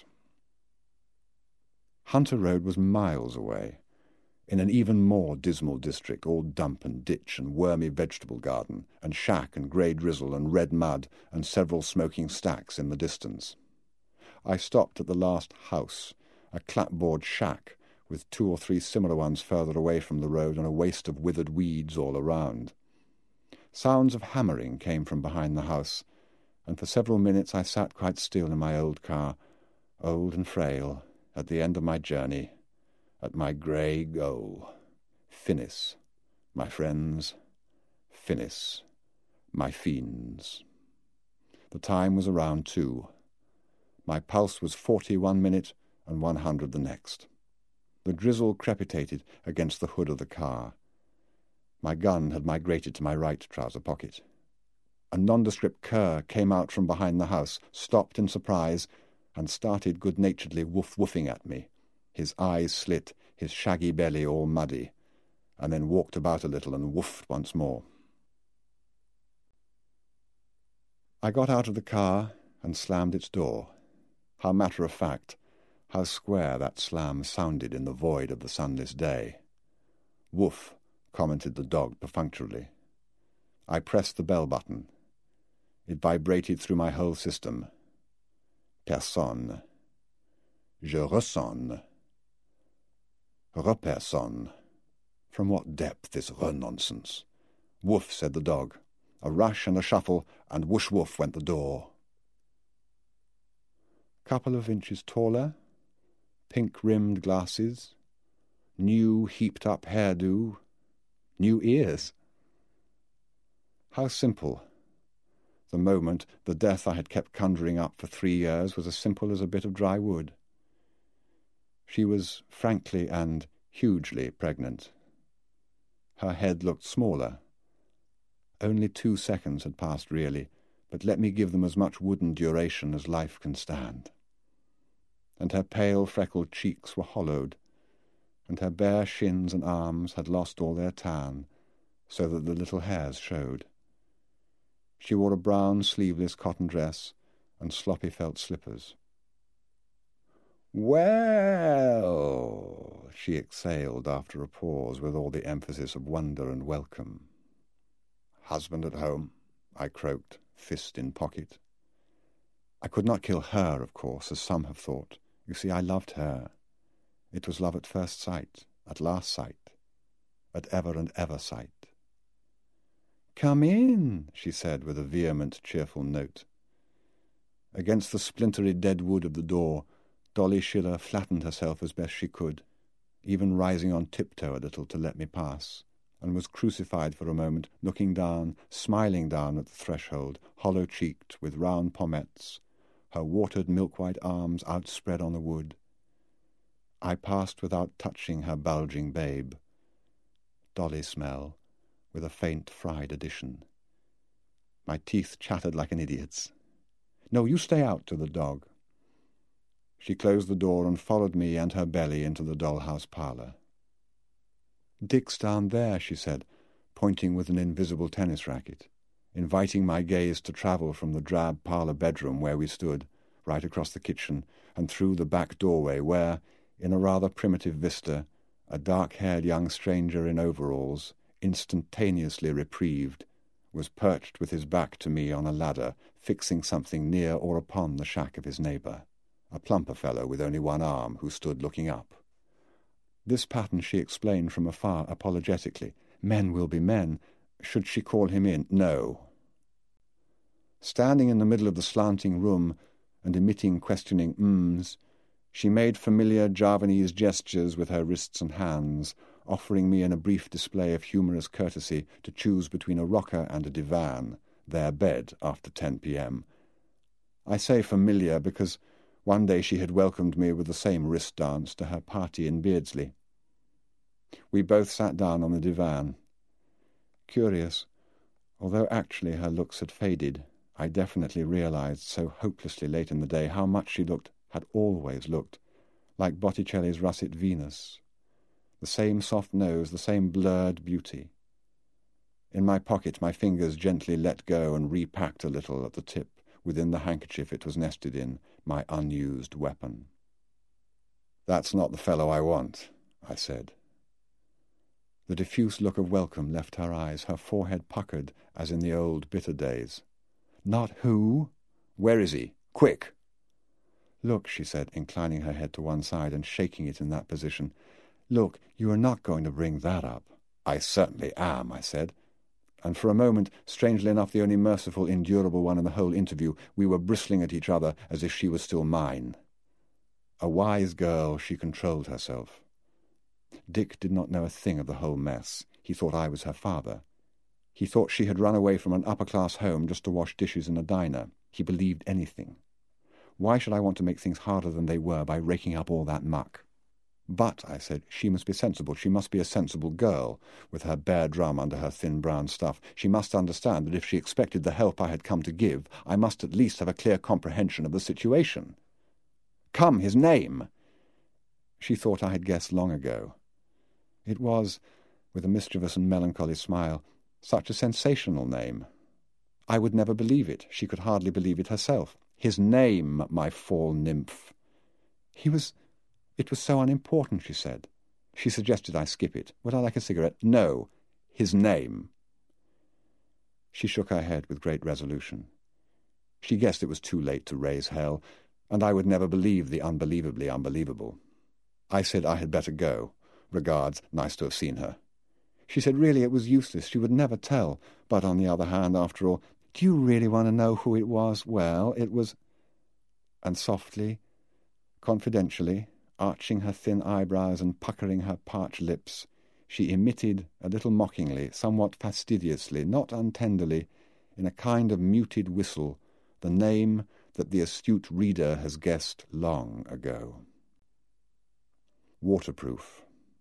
Hunter Road was miles away, in an even more dismal district, all dump and ditch and wormy vegetable garden, and shack and grey drizzle and red mud, and several smoking stacks in the distance. I stopped at the last house, a clapboard shack, with 2 or 3 similar ones further away from the road and a waste of withered weeds all around. Sounds of hammering came from behind the house, and for several minutes I sat quite still in my old car, old and frail, at the end of my journey, at my grey goal. Finis, my friends, finis, my fiends. The time was around 2. My pulse was 40 one minute and 100 the next. The drizzle crepitated against the hood of the car. My gun had migrated to my right trouser pocket. A nondescript cur came out from behind the house, stopped in surprise, and started good-naturedly woof-woofing at me, his eyes slit, his shaggy belly all muddy, and then walked about a little and woofed once more. I got out of the car and slammed its door. How matter-of-fact, how square that slam sounded in the void of the sunless day. "Woof," commented the dog perfunctorily. I pressed the bell button. It vibrated through my whole system. Personne. Je ressonne. Repersonne. From what depth this re-nonsense? "Woof," said the dog. A rush and a shuffle, and whoosh-woof went the door. Couple of inches taller, pink-rimmed glasses, new heaped-up hairdo, new ears. How simple. The moment, the death I had kept conjuring up for 3 years was as simple as a bit of dry wood. She was frankly and hugely pregnant. Her head looked smaller. Only 2 seconds had passed really, but let me give them as much wooden duration as life can stand. And her pale, freckled cheeks were hollowed, and her bare shins and arms had lost all their tan, so that the little hairs showed. She wore a brown, sleeveless cotton dress and sloppy felt slippers. "Well," she exhaled after a pause with all the emphasis of wonder and welcome. "Husband at home," I croaked, fist in pocket. I could not kill her, of course, as some have thought. You see, I loved her. It was love at first sight, at last sight, at ever and ever sight. "Come in," she said with a vehement, cheerful note. Against the splintery dead wood of the door, Dolly Schiller flattened herself as best she could, even rising on tiptoe a little to let me pass, and was crucified for a moment, looking down, smiling down at the threshold, hollow-cheeked, with round pommettes, her watered milk-white arms outspread on the wood. I passed without touching her bulging babe. Dolly smell, with a faint fried addition. My teeth chattered like an idiot's. "No, you stay out," to the dog. She closed the door and followed me and her belly into the dollhouse parlour. "Dick's down there," she said, pointing with an invisible tennis racket, inviting my gaze to travel from the drab parlour bedroom where we stood, right across the kitchen, and through the back doorway where, in a rather primitive vista, a dark-haired young stranger in overalls, instantaneously reprieved, was perched with his back to me on a ladder, fixing something near or upon the shack of his neighbour, a plumper fellow with only one arm, who stood looking up. This pattern she explained from afar apologetically. Men will be men. Should she call him in? No. Standing in the middle of the slanting room and emitting questioning mms, she made familiar Javanese gestures with her wrists and hands, offering me in a brief display of humorous courtesy to choose between a rocker and a divan, their bed after 10 p.m. I say familiar because one day she had welcomed me with the same wrist dance to her party in Beardsley. We both sat down on the divan. Curious, although actually her looks had faded, I definitely realized so hopelessly late in the day how much she had always looked, like Botticelli's russet Venus. The same soft nose, the same blurred beauty. In my pocket my fingers gently let go and repacked a little at the tip, within the handkerchief it was nested in, my unused weapon. "That's not the fellow I want," I said. The diffuse look of welcome left her eyes, her forehead puckered as in the old bitter days. "Not who? Where is he? Quick!" "Look," she said, inclining her head to one side and shaking it in that position. "Look, you are not going to bring that up." "I certainly am," I said. And for a moment, strangely enough the only merciful, endurable one in the whole interview, we were bristling at each other as if she was still mine. A wise girl, she controlled herself. Dick did not know a thing of the whole mess. He thought I was her father. He thought she had run away from an upper-class home just to wash dishes in a diner. He believed anything. Why should I want to make things harder than they were by raking up all that muck? "But," I said, "she must be sensible. She must be a sensible girl, with her bear drum under her thin brown stuff. She must understand that if she expected the help I had come to give, I must at least have a clear comprehension of the situation." "Come, his name!" She thought I had guessed long ago. It was, with a mischievous and melancholy smile, such a sensational name. I would never believe it. She could hardly believe it herself. "His name, my fall nymph." It was so unimportant," she said. She suggested I skip it. "Would I like a cigarette?" "No. His name." She shook her head with great resolution. She guessed it was too late to raise hell, and I would never believe the unbelievably unbelievable. I said I had better go. Regards, nice to have seen her. She said really it was useless. She would never tell. But on the other hand, after all, "Do you really want to know who it was? Well, it was—" And softly, confidentially, arching her thin eyebrows and puckering her parched lips, she emitted, a little mockingly, somewhat fastidiously, not untenderly, in a kind of muted whistle, the name that the astute reader has guessed long ago. Waterproof.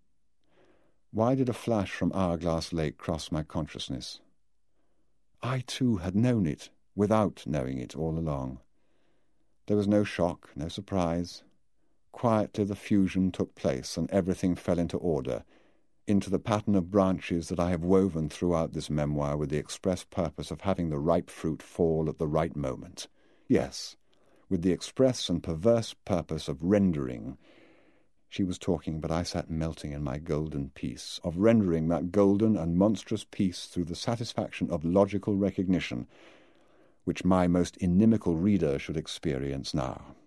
Why did a flash from Hourglass Lake cross my consciousness? I, too, had known it, without knowing it all along. There was no shock, no surprise. Quietly the fusion took place, and everything fell into order, into the pattern of branches that I have woven throughout this memoir with the express purpose of having the ripe fruit fall at the right moment. Yes, with the express and perverse purpose of rendering— She was talking, but I sat melting in my golden peace, of rendering that golden and monstrous peace through the satisfaction of logical recognition, which my most inimical reader should experience now.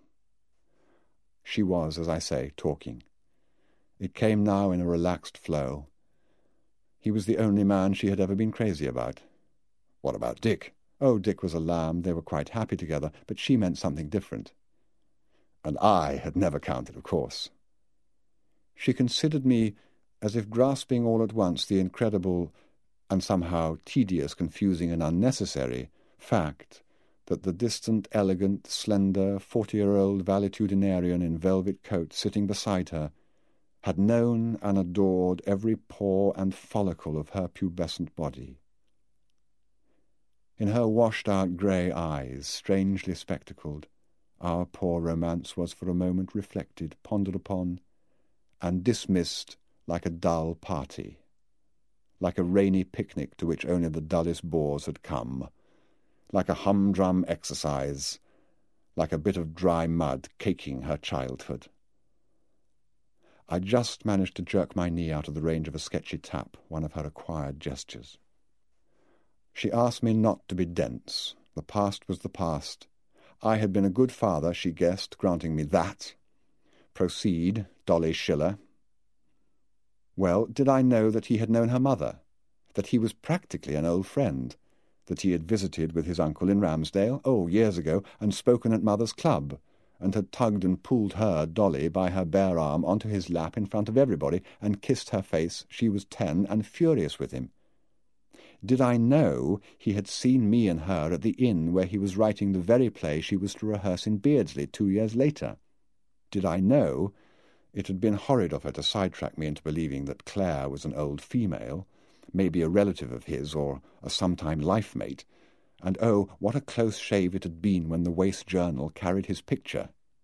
She was, as I say, talking. It came now in a relaxed flow. He was the only man she had ever been crazy about. What about Dick? Oh, Dick was a lamb. They were quite happy together, but she meant something different. And I had never counted, of course. She considered me as if grasping all at once the incredible and somehow tedious, confusing and unnecessary fact that the distant, elegant, slender, 40-year-old valetudinarian in velvet coat sitting beside her had known and adored every pore and follicle of her pubescent body. In her washed-out grey eyes, strangely spectacled, our poor romance was for a moment reflected, pondered upon, and dismissed like a dull party, like a rainy picnic to which only the dullest bores had come, like a humdrum exercise, like a bit of dry mud caking her childhood. I just managed to jerk my knee out of the range of a sketchy tap, one of her acquired gestures. She asked me not to be dense. The past was the past. I had been a good father, she guessed, granting me that. Proceed, Dolly Schiller. Well, did I know that he had known her mother, that he was practically an old friend, that he had visited with his uncle in Ramsdale, years ago, and spoken at Mother's Club, and had tugged and pulled her, Dolly, by her bare arm onto his lap in front of everybody, and kissed her face, she was 10, and furious with him? Did I know he had seen me and her at the inn where he was writing the very play she was to rehearse in Beardsley 2 years later? Did I know it had been horrid of her to sidetrack me into believing that Claire was an old female, maybe a relative of his or a sometime life-mate, and what a close shave it had been when the Waste Journal carried his picture.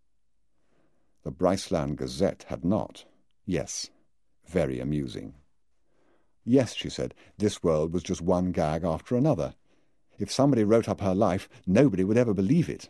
The Bryceland Gazette had not. Yes, very amusing. Yes, she said, this world was just one gag after another. If somebody wrote up her life, nobody would ever believe it.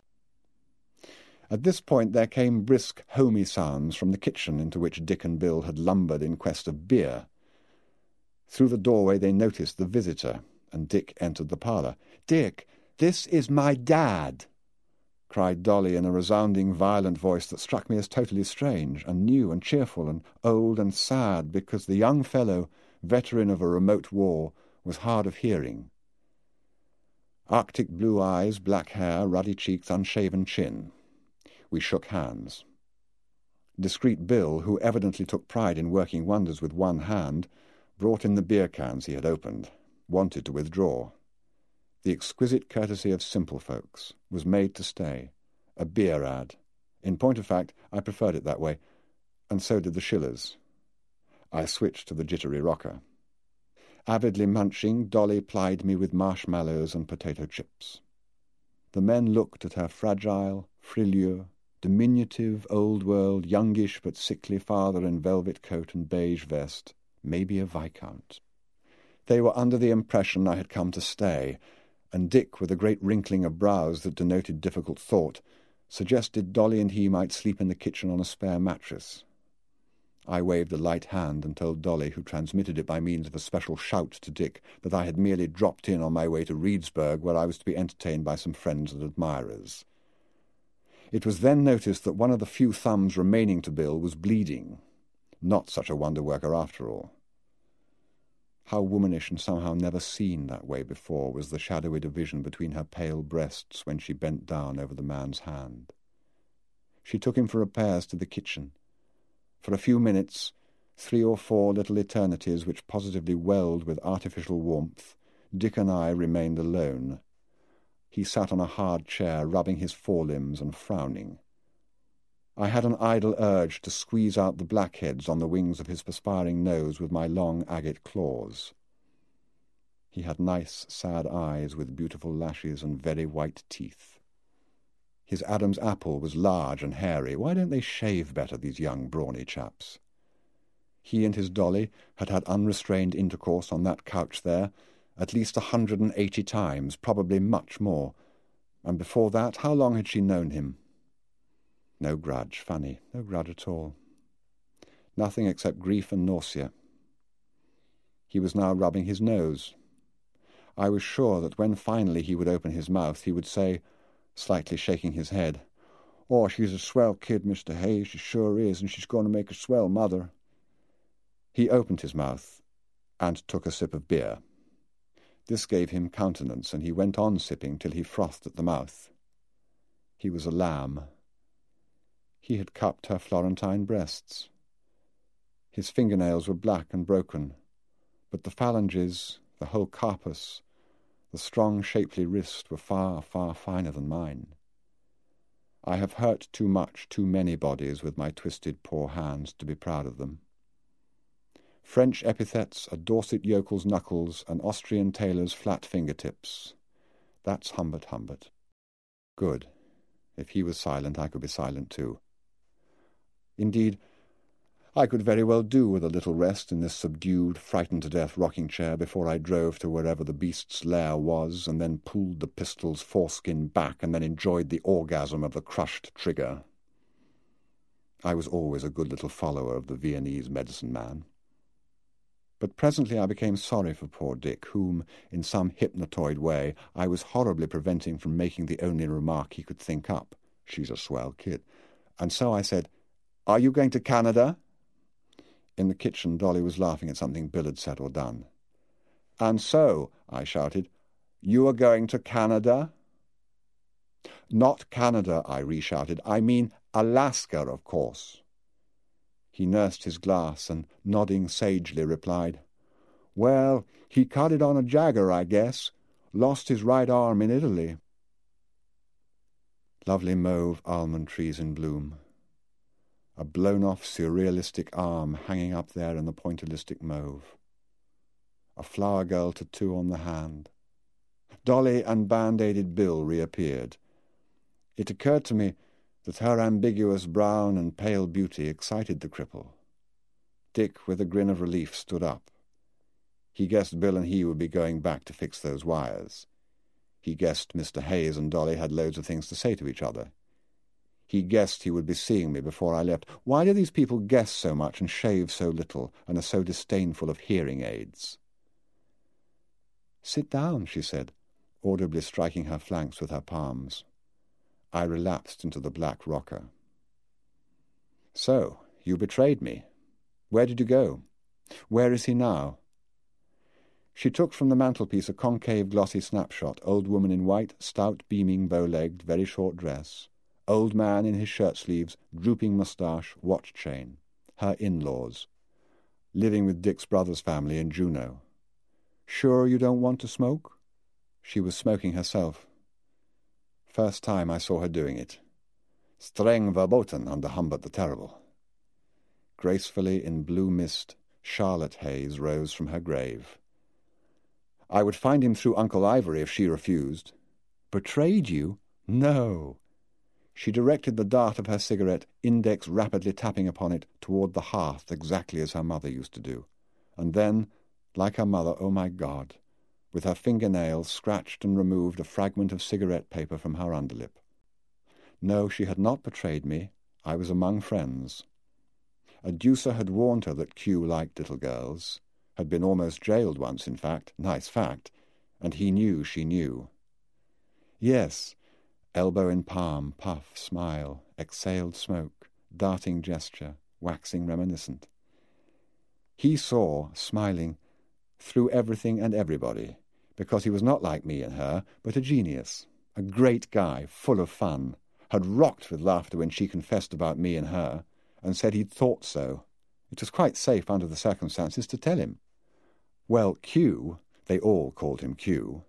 At this point there came brisk, homey sounds from the kitchen into which Dick and Bill had lumbered in quest of beer. Through the doorway they noticed the visitor, and Dick entered the parlour. "Dick, this is my dad!" cried Dolly in a resounding, violent voice that struck me as totally strange, and new and cheerful, and old and sad, because the young fellow, veteran of a remote war, was hard of hearing. Arctic blue eyes, black hair, ruddy cheeks, unshaven chin. We shook hands. Discreet Bill, who evidently took pride in working wonders with one hand, brought in the beer cans he had opened, wanted to withdraw. The exquisite courtesy of simple folks was made to stay. A beer ad. In point of fact, I preferred it that way, and so did the Schillers. I switched to the jittery rocker. Avidly munching, Dolly plied me with marshmallows and potato chips. The men looked at her fragile, frileux, diminutive, old-world, youngish but sickly father in velvet coat and beige vest, maybe a viscount. They were under the impression I had come to stay, and Dick, with a great wrinkling of brows that denoted difficult thought, suggested Dolly and he might sleep in the kitchen on a spare mattress. I waved a light hand and told Dolly, who transmitted it by means of a special shout to Dick, that I had merely dropped in on my way to Reedsburg, where I was to be entertained by some friends and admirers. It was then noticed that one of the few thumbs remaining to Bill was bleeding. Not such a wonder-worker after all. How womanish and somehow never seen that way before was the shadowy division between her pale breasts when she bent down over the man's hand. She took him for repairs to the kitchen. For a few minutes, 3 or 4 little eternities which positively welled with artificial warmth, Dick and I remained alone. He sat on a hard chair, rubbing his forelimbs and frowning. I had an idle urge to squeeze out the blackheads on the wings of his perspiring nose with my long agate claws. He had nice, sad eyes with beautiful lashes and very white teeth. His Adam's apple was large and hairy. Why don't they shave better, these young, brawny chaps? He and his Dolly had had unrestrained intercourse on that couch there at least 180 times, probably much more. And before that, how long had she known him? No grudge, funny, no grudge at all. Nothing except grief and nausea. He was now rubbing his nose. I was sure that when finally he would open his mouth, he would say, slightly shaking his head, "Oh, she's a swell kid, Mr. Hayes, she sure is, and she's going to make a swell mother." He opened his mouth and took a sip of beer. This gave him countenance, and he went on sipping till he frothed at the mouth. He was a lamb. He had cupped her Florentine breasts. His fingernails were black and broken, but the phalanges, the whole carpus, the strong, shapely wrist were far, far finer than mine. I have hurt too much, too many bodies with my twisted poor hands to be proud of them. French epithets, a Dorset yokel's knuckles, an Austrian tailor's flat fingertips. That's Humbert. Good. If he was silent, I could be silent too. Indeed, I could very well do with a little rest in this subdued, frightened-to-death rocking-chair before I drove to wherever the beast's lair was, and then pulled the pistol's foreskin back, and then enjoyed the orgasm of the crushed trigger. I was always a good little follower of the Viennese medicine man. But presently I became sorry for poor Dick, whom, in some hypnotoid way, I was horribly preventing from making the only remark he could think up. She's a swell kid. And so I said, "Are you going to Canada?" In the kitchen, Dolly was laughing at something Bill had said or done. "And so," I shouted, "you are going to Canada?" "Not Canada," I reshouted. "I mean Alaska, of course." He nursed his glass and, nodding sagely, replied, "Well, he caught it on a jagger, I guess. Lost his right arm in Italy." Lovely mauve almond trees in bloom. A blown-off surrealistic arm hanging up there in the pointillistic mauve. A flower girl tattoo on the hand. Dolly and band-aided Bill reappeared. It occurred to me that her ambiguous brown and pale beauty excited the cripple. Dick, with a grin of relief, stood up. He guessed Bill and he would be going back to fix those wires. He guessed Mr. Hayes and Dolly had loads of things to say to each other. He guessed he would be seeing me before I left. Why do these people guess so much and shave so little and are so disdainful of hearing aids? "Sit down," she said, audibly striking her flanks with her palms. I relapsed into the black rocker. "So, you betrayed me. Where did you go? Where is he now?" She took from the mantelpiece a concave glossy snapshot, old woman in white, stout, beaming, bow-legged, very short dress. Old man in his shirt-sleeves, drooping moustache, watch chain. Her in-laws. Living with Dick's brother's family in Juneau. "Sure you don't want to smoke?" She was smoking herself. First time I saw her doing it. Streng verboten under Humbert the Terrible. Gracefully in blue mist, Charlotte Hayes rose from her grave. I would find him through Uncle Ivory if she refused. Betrayed you? No. She directed the dart of her cigarette, index rapidly tapping upon it, toward the hearth exactly as her mother used to do. And then, like her mother, oh my God, with her fingernails scratched and removed a fragment of cigarette paper from her underlip. No, she had not betrayed me. I was among friends. A deucer had warned her that Q liked little girls, had been almost jailed once, in fact, nice fact, and he knew she knew. Yes, elbow in palm, puff, smile, exhaled smoke, darting gesture, waxing reminiscent. He saw, smiling, through everything and everybody, because he was not like me and her, but a genius, a great guy, full of fun, had rocked with laughter when she confessed about me and her, and said he'd thought so. It was quite safe under the circumstances to tell him. Well, Q, they all called him Q.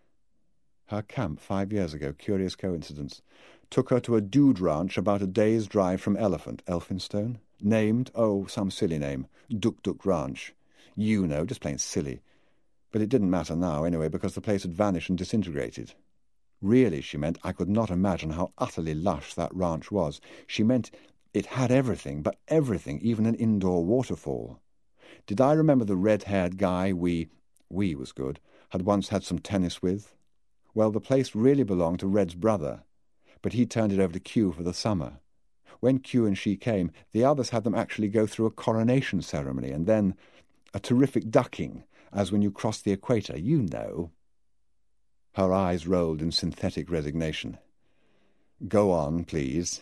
Her camp 5 years ago, curious coincidence, took her to a dude ranch about a day's drive from Elephant, Elphinstone, named, oh, some silly name, Duk Duk Ranch. You know, just plain silly. But it didn't matter now, anyway, because the place had vanished and disintegrated. Really, she meant, I could not imagine how utterly lush that ranch was. She meant it had everything, but everything, even an indoor waterfall. Did I remember the red-haired guy we was good, had once had some tennis with? Well, the place really belonged to Red's brother, but he turned it over to Q for the summer. When Q and she came, the others had them actually go through a coronation ceremony, and then a terrific ducking, as when you cross the equator, you know. Her eyes rolled in synthetic resignation. Go on, please.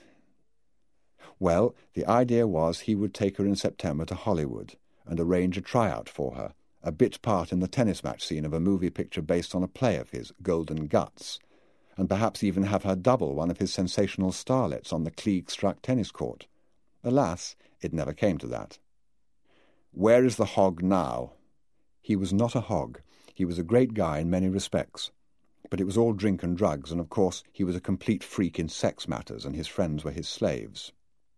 Well, the idea was he would take her in September to Hollywood and arrange a tryout for her, a bit part in the tennis match scene of a movie picture based on a play of his, Golden Guts, and perhaps even have her double one of his sensational starlets on the Klieg-struck tennis court. Alas, it never came to that. Where is the hog now? He was not a hog. He was a great guy in many respects. But it was all drink and drugs, and of course he was a complete freak in sex matters, and his friends were his slaves.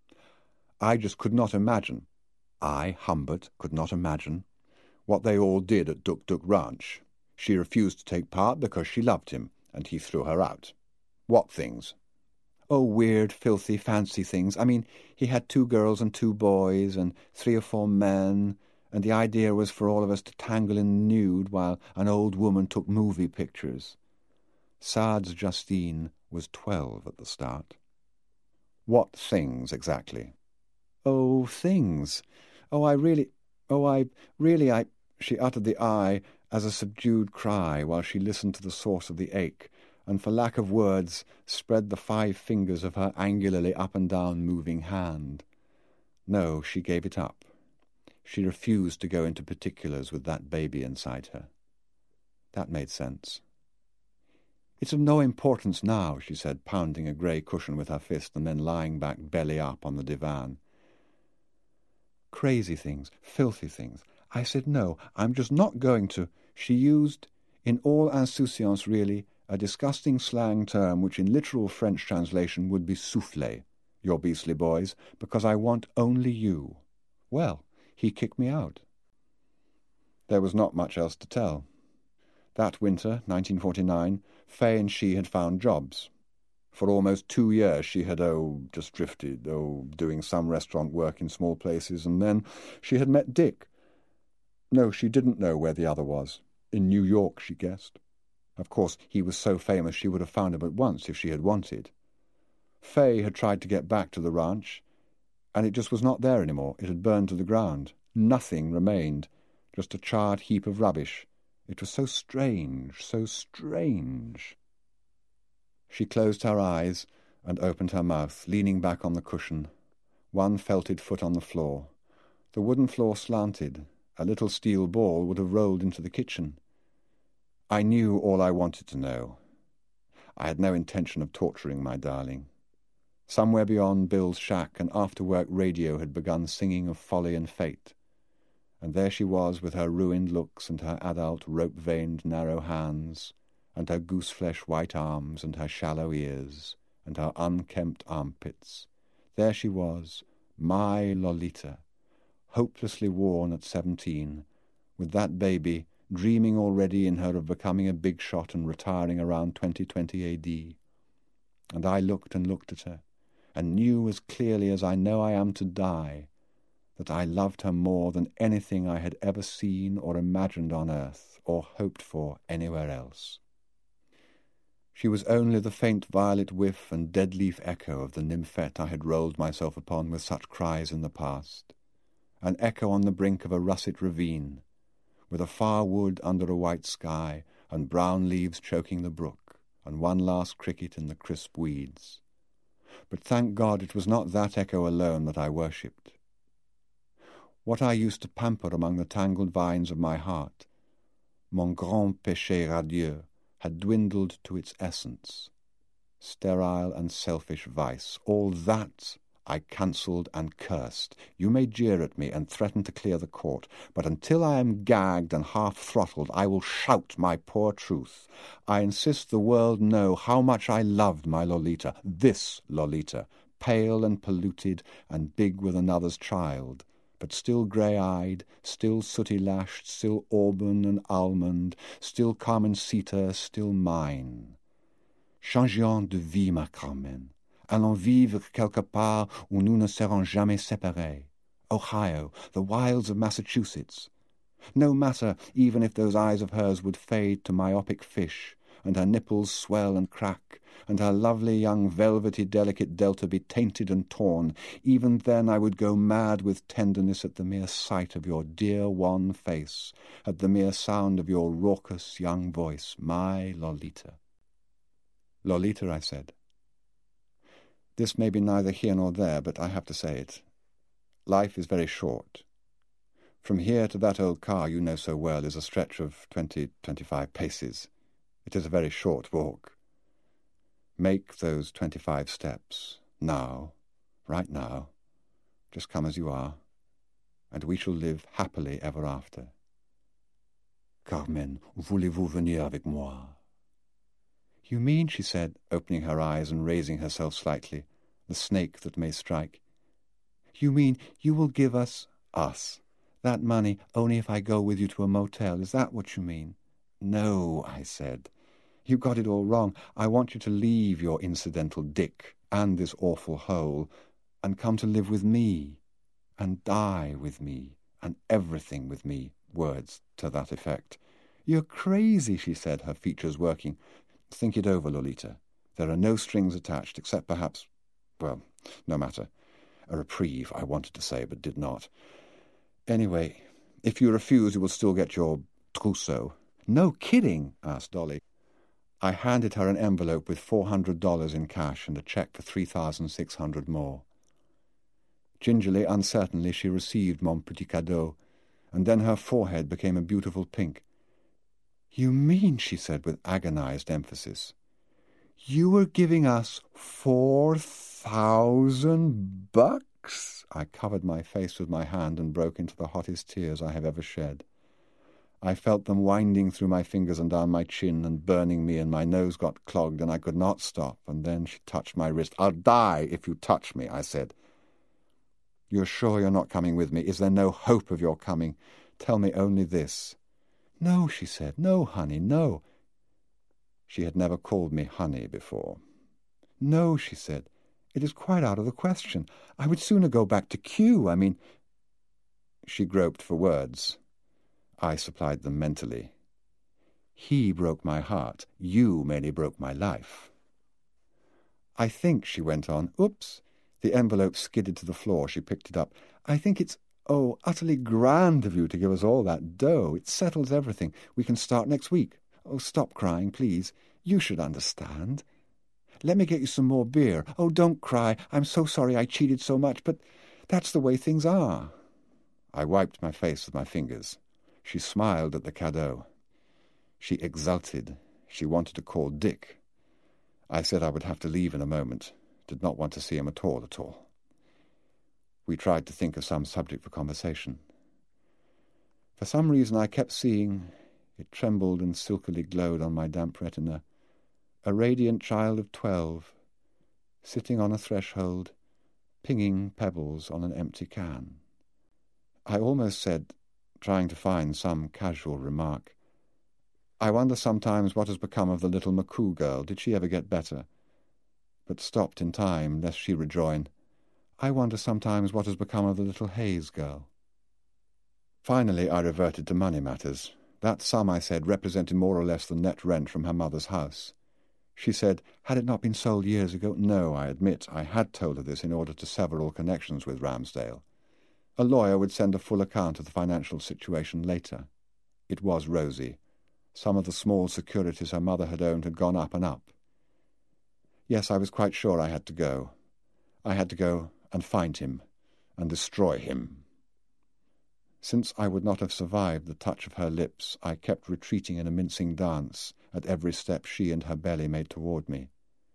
I just could not imagine, I, Humbert, could not imagine, what they all did at Duk Duk Ranch. She refused to take part because she loved him, and he threw her out. What things? Oh, weird, filthy, fancy things. I mean, he had 2 girls and 2 boys and 3 or 4 men, and the idea was for all of us to tangle in the nude while an old woman took movie pictures. Saad's Justine was 12 at the start. What things, exactly? Oh, things. She uttered the I as a subdued cry while she listened to the source of the ache, and for lack of words spread the 5 fingers of her angularly up and down moving hand. No, she gave it up. She refused to go into particulars with that baby inside her. That made sense. It's of no importance now, she said, pounding a grey cushion with her fist and then lying back belly up on the divan. Crazy things, filthy things. I said no, I'm just not going to. She used, in all insouciance really, a disgusting slang term which in literal French translation would be soufflé, your beastly boys, because I want only you. Well, he kicked me out. There was not much else to tell. That winter, 1949, Faye and she had found jobs. For almost 2 years she had, just drifted, doing some restaurant work in small places, and then she had met Dick. No, she didn't know where the other was. In New York, she guessed. Of course, he was so famous she would have found him at once if she had wanted. Faye had tried to get back to the ranch, and it just was not there anymore. It had burned to the ground. Nothing remained, just a charred heap of rubbish. It was so strange, so strange. She closed her eyes and opened her mouth, leaning back on the cushion, one felted foot on the floor. The wooden floor slanted. A little steel ball would have rolled into the kitchen. I knew all I wanted to know. I had no intention of torturing my darling. Somewhere beyond Bill's shack, an after-work radio had begun singing of folly and fate. And there she was with her ruined looks and her adult rope-veined narrow hands, and her goose-flesh white arms and her shallow ears, and her unkempt armpits. There she was, my Lolita, hopelessly worn at 17, with that baby, dreaming already in her of becoming a big shot and retiring around 2020 A.D. And I looked and looked at her, and knew as clearly as I know I am to die, that I loved her more than anything I had ever seen or imagined on earth, or hoped for anywhere else. She was only the faint violet whiff and dead-leaf echo of the nymphette I had rolled myself upon with such cries in the past, an echo on the brink of a russet ravine, with a far wood under a white sky, and brown leaves choking the brook, and one last cricket in the crisp weeds. But thank God it was not that echo alone that I worshipped. What I used to pamper among the tangled vines of my heart, mon grand péché radieux, had dwindled to its essence. Sterile and selfish vice, all that I cancelled and cursed. You may jeer at me and threaten to clear the court, but until I am gagged and half-throttled, I will shout my poor truth. I insist the world know how much I loved my Lolita, this Lolita, pale and polluted and big with another's child, but still grey-eyed, still sooty-lashed, still auburn and almond, still Carmencita, still mine. Changeons de vie, ma Carmen. Allons vivre quelque part où nous ne serons jamais séparés. Ohio, the wilds of Massachusetts. No matter even if those eyes of hers would fade to myopic fish, and her nipples swell and crack, and her lovely young velvety delicate delta be tainted and torn, even then I would go mad with tenderness at the mere sight of your dear wan face, at the mere sound of your raucous young voice, my Lolita. Lolita, I said. This may be neither here nor there, but I have to say it. Life is very short. From here to that old car you know so well is a stretch of 20-25 paces. It is a very short walk. Make those 25 steps, now, right now. Just come as you are, and we shall live happily ever after. Carmen, voulez-vous venir avec moi? You mean, she said, opening her eyes and raising herself slightly, the snake that may strike. You mean you will give us, that money only if I go with you to a motel? Is that what you mean? No, I said. You got it all wrong. I want you to leave your incidental Dick and this awful hole and come to live with me and die with me and everything with me. Words to that effect. You're crazy, she said, her features working. Think it over, Lolita. There are no strings attached, except perhaps, well, no matter. A reprieve, I wanted to say, but did not. Anyway, if you refuse, you will still get your trousseau. No kidding, asked Dolly. I handed her an envelope with $400 in cash and a cheque for $3,600 more. Gingerly, uncertainly, she received mon petit cadeau, and then her forehead became a beautiful pink. You mean, she said with agonized emphasis, you were giving us $4,000? I covered my face with my hand and broke into the hottest tears I have ever shed. I felt them winding through my fingers and down my chin and burning me, and my nose got clogged, and I could not stop. And then she touched my wrist. I'll die if you touch me, I said. You're sure you're not coming with me? Is there no hope of your coming? Tell me only this. No, she said. No, honey, no. She had never called me honey before. No, she said. It is quite out of the question. I would sooner go back to Kew. I mean... She groped for words. I supplied them mentally. He broke my heart. You merely broke my life. I think, she went on. Oops. The envelope skidded to the floor. She picked it up. I think it's, utterly grand of you to give us all that dough. It settles everything. We can start next week. Oh, stop crying, please. You should understand. Let me get you some more beer. Oh, don't cry. I'm so sorry I cheated so much, but that's the way things are. I wiped my face with my fingers. She smiled at the cadeau. She exulted. She wanted to call Dick. I said I would have to leave in a moment. Did not want to see him at all. We tried to think of some subject for conversation. For some reason I kept seeing, it trembled and silkily glowed on my damp retina, a radiant child of 12, sitting on a threshold, pinging pebbles on an empty can. I almost said, trying to find some casual remark, I wonder sometimes what has become of the little McCoo girl. Did she ever get better? But stopped in time, lest she rejoin, I wonder sometimes what has become of the little Hayes girl. Finally I reverted to money matters. That sum, I said, represented more or less the net rent from her mother's house. She said, had it not been sold years ago? No, I admit, I had told her this in order to sever all connections with Ramsdale. A lawyer would send a full account of the financial situation later. It was rosy. Some of the small securities her mother had owned had gone up and up. Yes, I was quite sure I had to go. I had to go and find him and destroy him. Since I would not have survived the touch of her lips, I kept retreating in a mincing dance at every step she and her belly made toward me.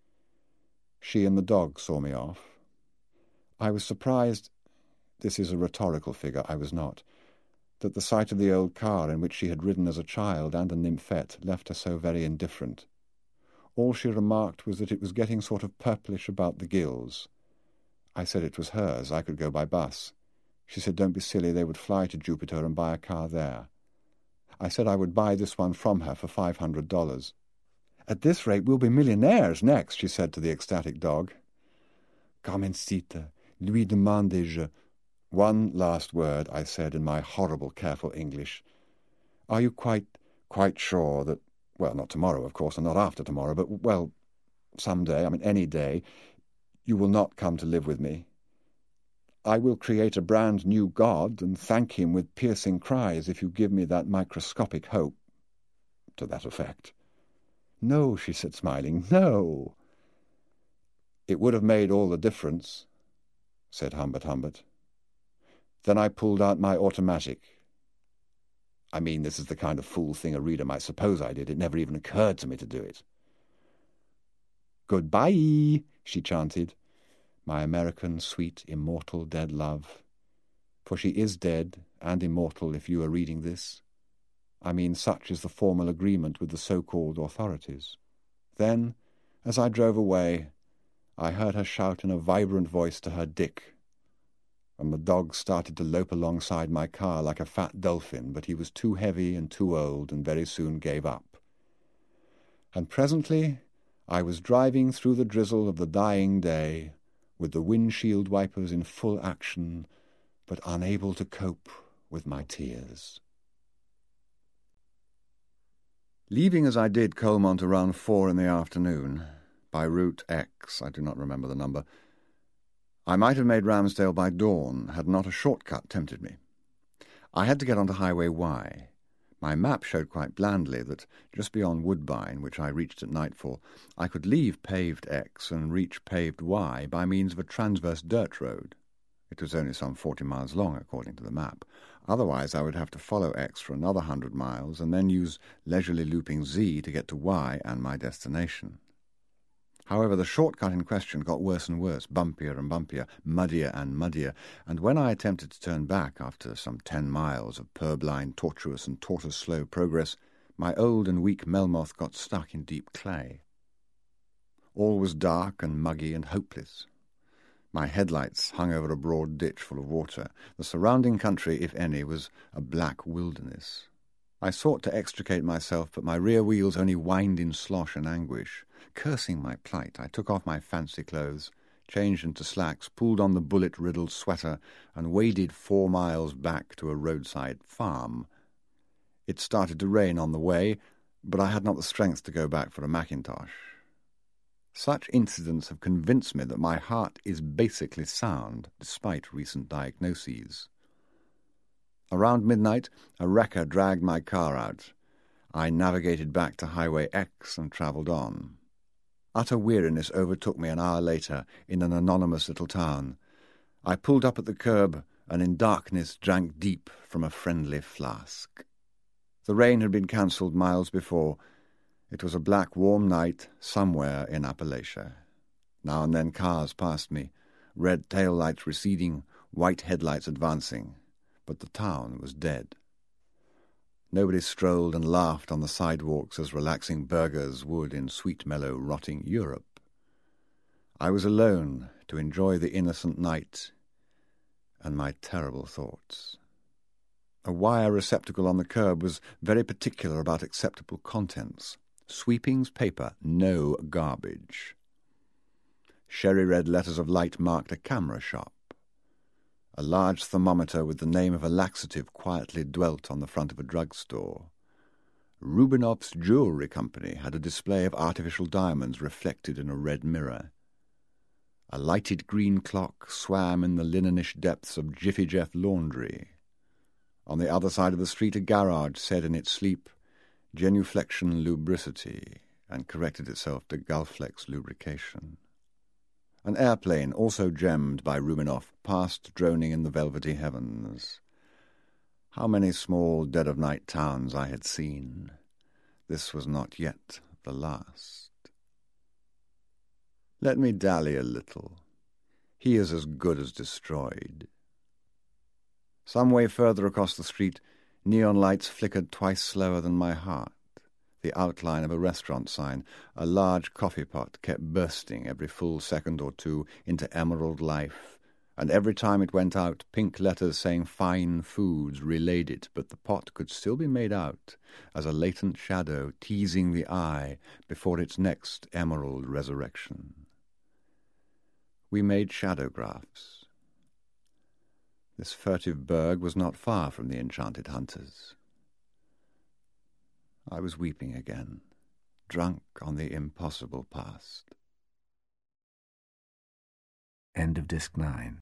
She and the dog saw me off. I was surprised, this is a rhetorical figure, I was not, that the sight of the old car in which she had ridden as a child and a nymphette left her so very indifferent. All she remarked was that it was getting sort of purplish about the gills. I said it was hers, I could go by bus. She said, don't be silly, they would fly to Jupiter and buy a car there. I said I would buy this one from her for $500. At this rate we'll be millionaires next, she said to the ecstatic dog. Carmencita, lui demandai-je. One last word, I said in my horrible, careful English. Are you quite sure that, well, not tomorrow, of course, and not after tomorrow, but, well, some day, any day, you will not come to live with me? I will create a brand new God and thank him with piercing cries if you give me that microscopic hope. To that effect. No, she said, smiling, no. It would have made all the difference, said Humbert. Then I pulled out my automatic. This is the kind of fool thing a reader might suppose I did. It never even occurred to me to do it. Goodbye, she chanted. My American, sweet, immortal, dead love. For she is dead and immortal if you are reading this. Such is the formal agreement with the so-called authorities. Then, as I drove away, I heard her shout in a vibrant voice to her Dick, and the dog started to lope alongside my car like a fat dolphin, but he was too heavy and too old and very soon gave up. And presently I was driving through the drizzle of the dying day, with the windshield wipers in full action, but unable to cope with my tears. Leaving as I did Colmont around 4 in the afternoon, by route X, I do not remember the number, I might have made Ramsdale by dawn had not a shortcut tempted me. I had to get onto Highway Y. My map showed quite blandly that just beyond Woodbine, which I reached at nightfall, I could leave paved X and reach paved Y by means of a transverse dirt road. It was only some 40 miles long, according to the map. Otherwise, I would have to follow X for another 100 miles and then use leisurely looping Z to get to Y and my destination. However, the shortcut in question got worse and worse, bumpier and bumpier, muddier and muddier, and when I attempted to turn back after some 10 miles of purblind, tortuous and tortoise-slow progress, my old and weak Melmoth got stuck in deep clay. All was dark and muggy and hopeless. My headlights hung over a broad ditch full of water. The surrounding country, if any, was a black wilderness. I sought to extricate myself, but my rear wheels only whined in slosh and anguish. Cursing my plight, I took off my fancy clothes, changed into slacks, pulled on the bullet-riddled sweater, and waded 4 miles back to a roadside farm. It started to rain on the way, but I had not the strength to go back for a mackintosh. Such incidents have convinced me that my heart is basically sound, despite recent diagnoses. Around midnight, a wrecker dragged my car out. I navigated back to Highway X and travelled on. Utter weariness overtook me an hour later in an anonymous little town. I pulled up at the curb and in darkness drank deep from a friendly flask. The rain had been cancelled miles before. It was a black, warm night somewhere in Appalachia. Now and then cars passed me, red tail-lights receding, white headlights advancing, but the town was dead. Nobody strolled and laughed on the sidewalks as relaxing burghers would in sweet, mellow, rotting Europe. I was alone to enjoy the innocent night and my terrible thoughts. A wire receptacle on the curb was very particular about acceptable contents. Sweepings paper, no garbage. Sherry-red letters of light marked a camera shop. A large thermometer with the name of a laxative quietly dwelt on the front of a drugstore. Rubinoff's Jewelry Company had a display of artificial diamonds reflected in a red mirror. A lighted green clock swam in the linenish depths of Jiffy Jeff Laundry. On the other side of the street a garage said in its sleep, Genuflection Lubricity, and corrected itself to Gulflex Lubrication. An airplane, also gemmed by Rubinoff, passed droning in the velvety heavens. How many small dead-of-night towns I had seen. This was not yet the last. Let me dally a little. He is as good as destroyed. Some way further across the street, neon lights flickered twice slower than my heart. The outline of a restaurant sign, a large coffee pot kept bursting every full second or two into emerald life, and every time it went out, pink letters saying fine foods relayed it, but the pot could still be made out as a latent shadow teasing the eye before its next emerald resurrection. We made shadowgraphs. This furtive burg was not far from the enchanted hunters. I was weeping again, drunk on the impossible past. End of Disc 9.